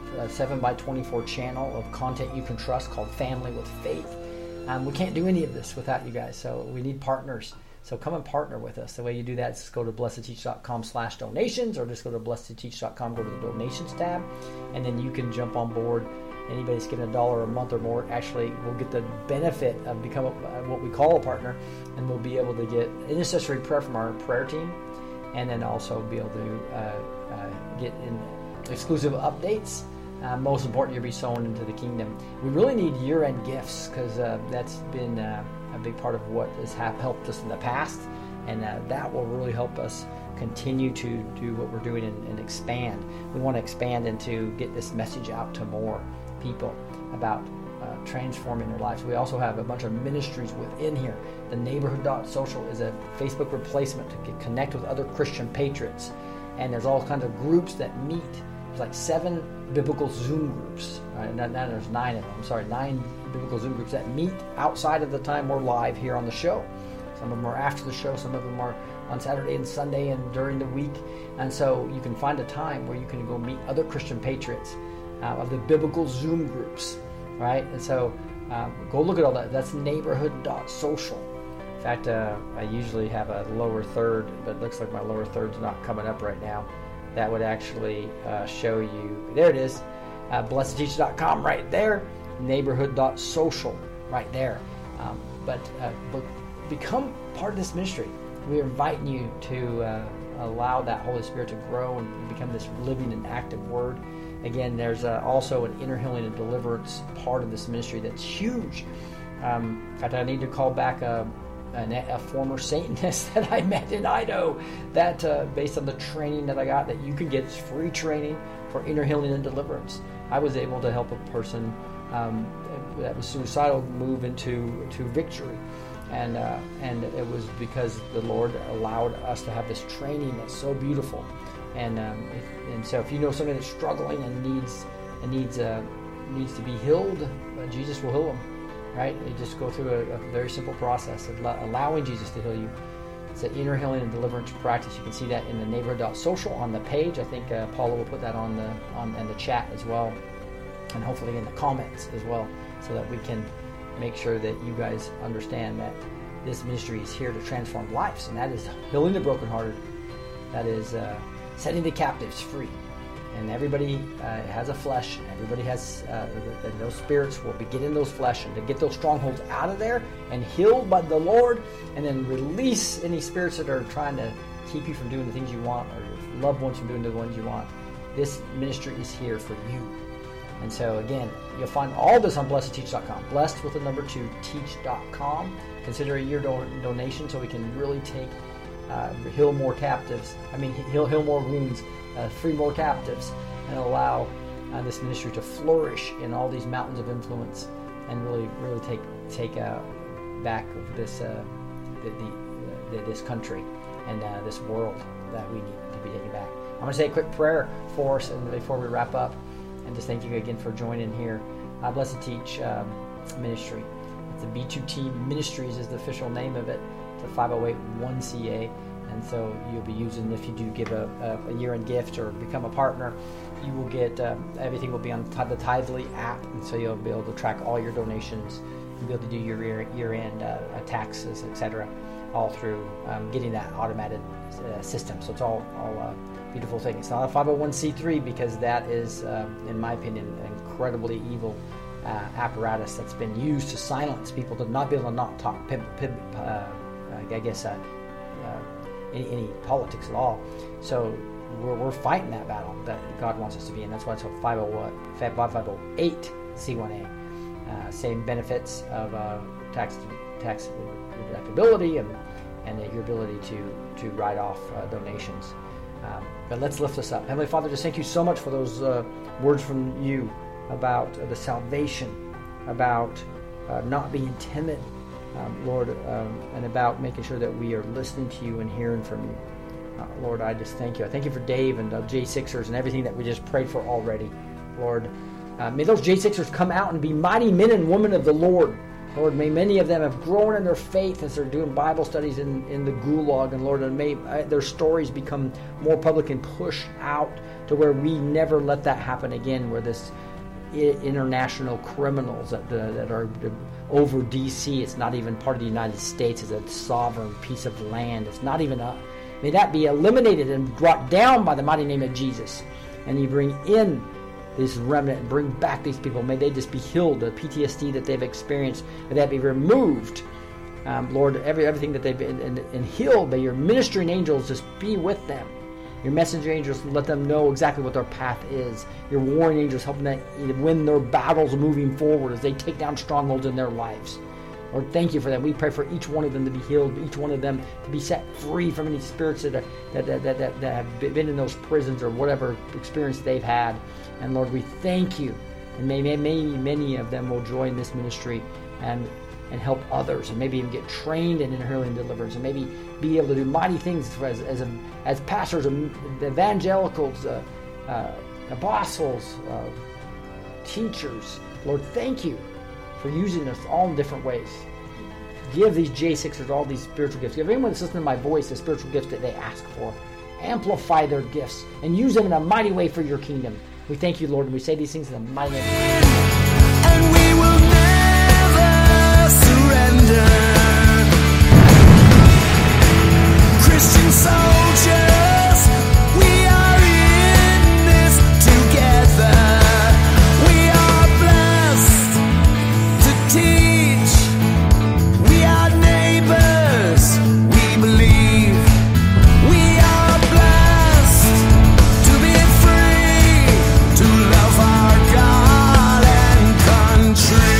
7x24 channel of content you can trust called Family with Faith. We can't do any of this without you guys, so we need partners. So come and partner with us. The way you do that is just go to blessed2teach.com/donations, or just go to blessed2teach.com, go to the donations tab, and then you can jump on board. Anybody's giving $1 a month or more actually will get the benefit of becoming what we call a partner, and we'll be able to get intercessory prayer from our prayer team, and then also be able to get in exclusive updates. Most important, you'll be sowing into the kingdom. We really need year-end gifts, because that's been a big part of what has helped us in the past, And that will really help us continue to do what we're doing and expand. We want to expand and to get this message out to more people about transforming their lives. We also have a bunch of ministries within here. The Neighborhood.social is a Facebook replacement to connect with other Christian patriots. And there's all kinds of groups that meet. There's like 7 biblical Zoom groups. Now there's 9 of them. I'm sorry, 9 biblical Zoom groups that meet outside of the time we're live here on the show. Some of them are after the show. Some of them are on Saturday and Sunday and during the week. And so you can find a time where you can go meet other Christian patriots of the biblical Zoom groups, right? And so go look at all that. That's Neighborhood.social. In fact, I usually have a lower third, but it looks like my lower third's not coming up right now. That would actually show you, there it is, blessedteacher.com right there, Neighborhood.social right there. But become part of this ministry. We're inviting you to allow that Holy Spirit to grow and become this living and active Word. Again, there's also an inner healing and deliverance part of this ministry that's huge. In fact, I need to call back a former Satanist that I met in Idaho that based on the training that I got, that you can get free training for inner healing and deliverance. I was able to help a person that was suicidal move into victory. And it was because the Lord allowed us to have this training that's so beautiful. And so if you know somebody that's struggling and needs to be healed, Jesus will heal them, right? You just go through a very simple process of allowing Jesus to heal you. It's an inner healing and deliverance practice. You can see that in the Neighborhood.social on the page. I think Paula will put that on the chat as well, and hopefully in the comments as well, so that we can make sure that you guys understand that this ministry is here to transform lives, and that is healing the brokenhearted, that is setting the captives free. And everybody has a flesh, everybody has, and those spirits will be getting those flesh, and to get those strongholds out of there and healed by the Lord, and then release any spirits that are trying to keep you from doing the things you want, or your loved ones from doing the ones you want. This ministry is here for you. And so again, you'll find all this on blessedteach.com. Blessed with the number 2, teach.com. Consider a year donation so we can really take, heal more captives. Heal more wounds, free more captives, and allow this ministry to flourish in all these mountains of influence, and really take back this this country and this world that we need to be taken back. I'm going to say a quick prayer for us and before we wrap up. And just thank you again for joining here. Blessed Teach Ministry. It's the B2T Ministries is the official name of it. It's a 508(1)(c)(a), and so you'll be using, if you do give a year-end gift or become a partner, you will get everything will be on the Tithely app, and so you'll be able to track all your donations. You'll be able to do your year-end taxes, etc., all through getting that automated system. So it's all beautiful thing. It's not a 501c3 because that is, in my opinion, an incredibly evil apparatus that's been used to silence people to not be able to not talk any politics at all. So we're fighting that battle that God wants us to be in. That's why it's a 508c1a. Same benefits of tax deductibility and your ability to write off donations. But let's lift this up. Heavenly Father, just thank you so much for those words from you about the salvation, about not being timid, Lord, and about making sure that we are listening to you and hearing from you. Lord, I just thank you. I thank you for Dave and J6ers and everything that we just prayed for already. Lord, may those J6ers come out and be mighty men and women of the Lord. Lord, may many of them have grown in their faith as they're doing Bible studies in the gulag. And Lord, and may their stories become more public and push out to where we never let that happen again, where this international criminals that are over D.C., it's not even part of the United States, it's a sovereign piece of land. It's not even may that be eliminated and brought down by the mighty name of Jesus. And you bring in this remnant and bring back these people. May they just be healed. The PTSD that they've experienced, may that be removed. Lord, everything that they've been and healed, may your ministering angels just be with them. Your messenger angels, let them know exactly what their path is. Your warring angels, helping them win their battles moving forward as they take down strongholds in their lives. Lord, thank you for that. We pray for each one of them to be healed, each one of them to be set free from any spirits that have been in those prisons or whatever experience they've had. And Lord, we thank you. And many of them will join this ministry and help others, and maybe even get trained in healing and deliverance, and maybe be able to do mighty things as pastors, evangelicals, apostles, teachers. Lord, thank you for using us all in different ways. Give these J6ers all these spiritual gifts. Give anyone that's listening to my voice the spiritual gifts that they ask for. Amplify their gifts and use them in a mighty way for your kingdom. We thank you, Lord, and we say these things in the mighty name of Jesus. And we will never surrender. Christian soldiers, we are in this together. We are blessed to teach. We are neighbors. We believe. We are blessed to be free, to love our God and country.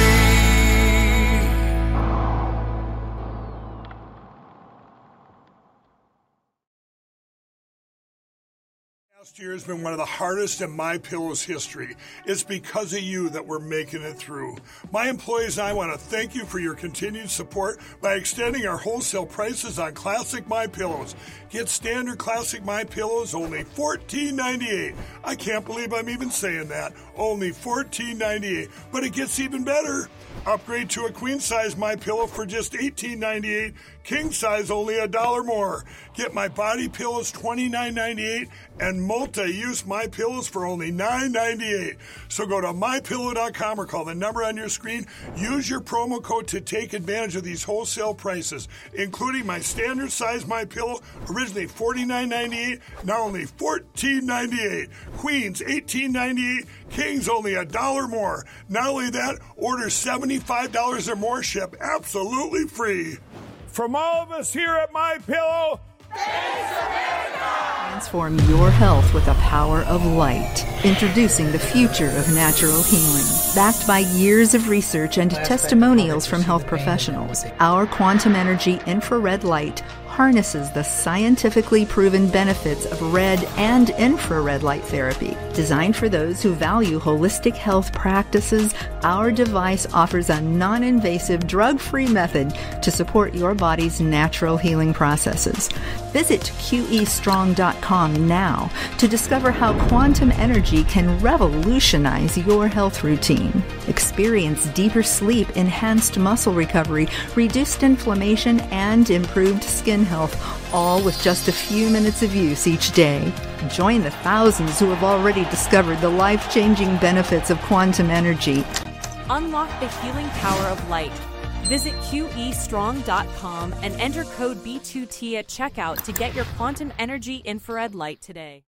Last year has been one of the hardest in MyPillow's history. It's because of you that we're making it through. My employees and I want to thank you for your continued support by extending our wholesale prices on classic MyPillows. Get standard classic MyPillows only $14.98. I can't believe I'm even saying that. Only $14.98. But it gets even better. Upgrade to a queen size MyPillow for just $18.98. King size only $1 more. Get my body pillows $29.98 and multi-use MyPillows for only $9.98. So go to MyPillow.com or call the number on your screen. Use your promo code to take advantage of these wholesale prices, including my standard size MyPillow, originally $49.98, now only $14.98. Queens $18.98. Kings only $1 more. Not only that, order $75 or more, ship absolutely free. From all of us here at MyPillow, transform your health with the power of light. Introducing the future of natural healing. Backed by years of research and testimonials from health professionals, our quantum energy infrared light harnesses the scientifically proven benefits of red and infrared light therapy. Designed for those who value holistic health practices, our device offers a non-invasive, drug-free method to support your body's natural healing processes. Visit QEstrong.com now to discover how quantum energy can revolutionize your health routine. Experience deeper sleep, enhanced muscle recovery, reduced inflammation, and improved skin health, all with just a few minutes of use each day. Join the thousands who have already discovered the life-changing benefits of quantum energy. Unlock the healing power of light. Visit QEstrong.com and enter code B2T at checkout to get your quantum energy infrared light today.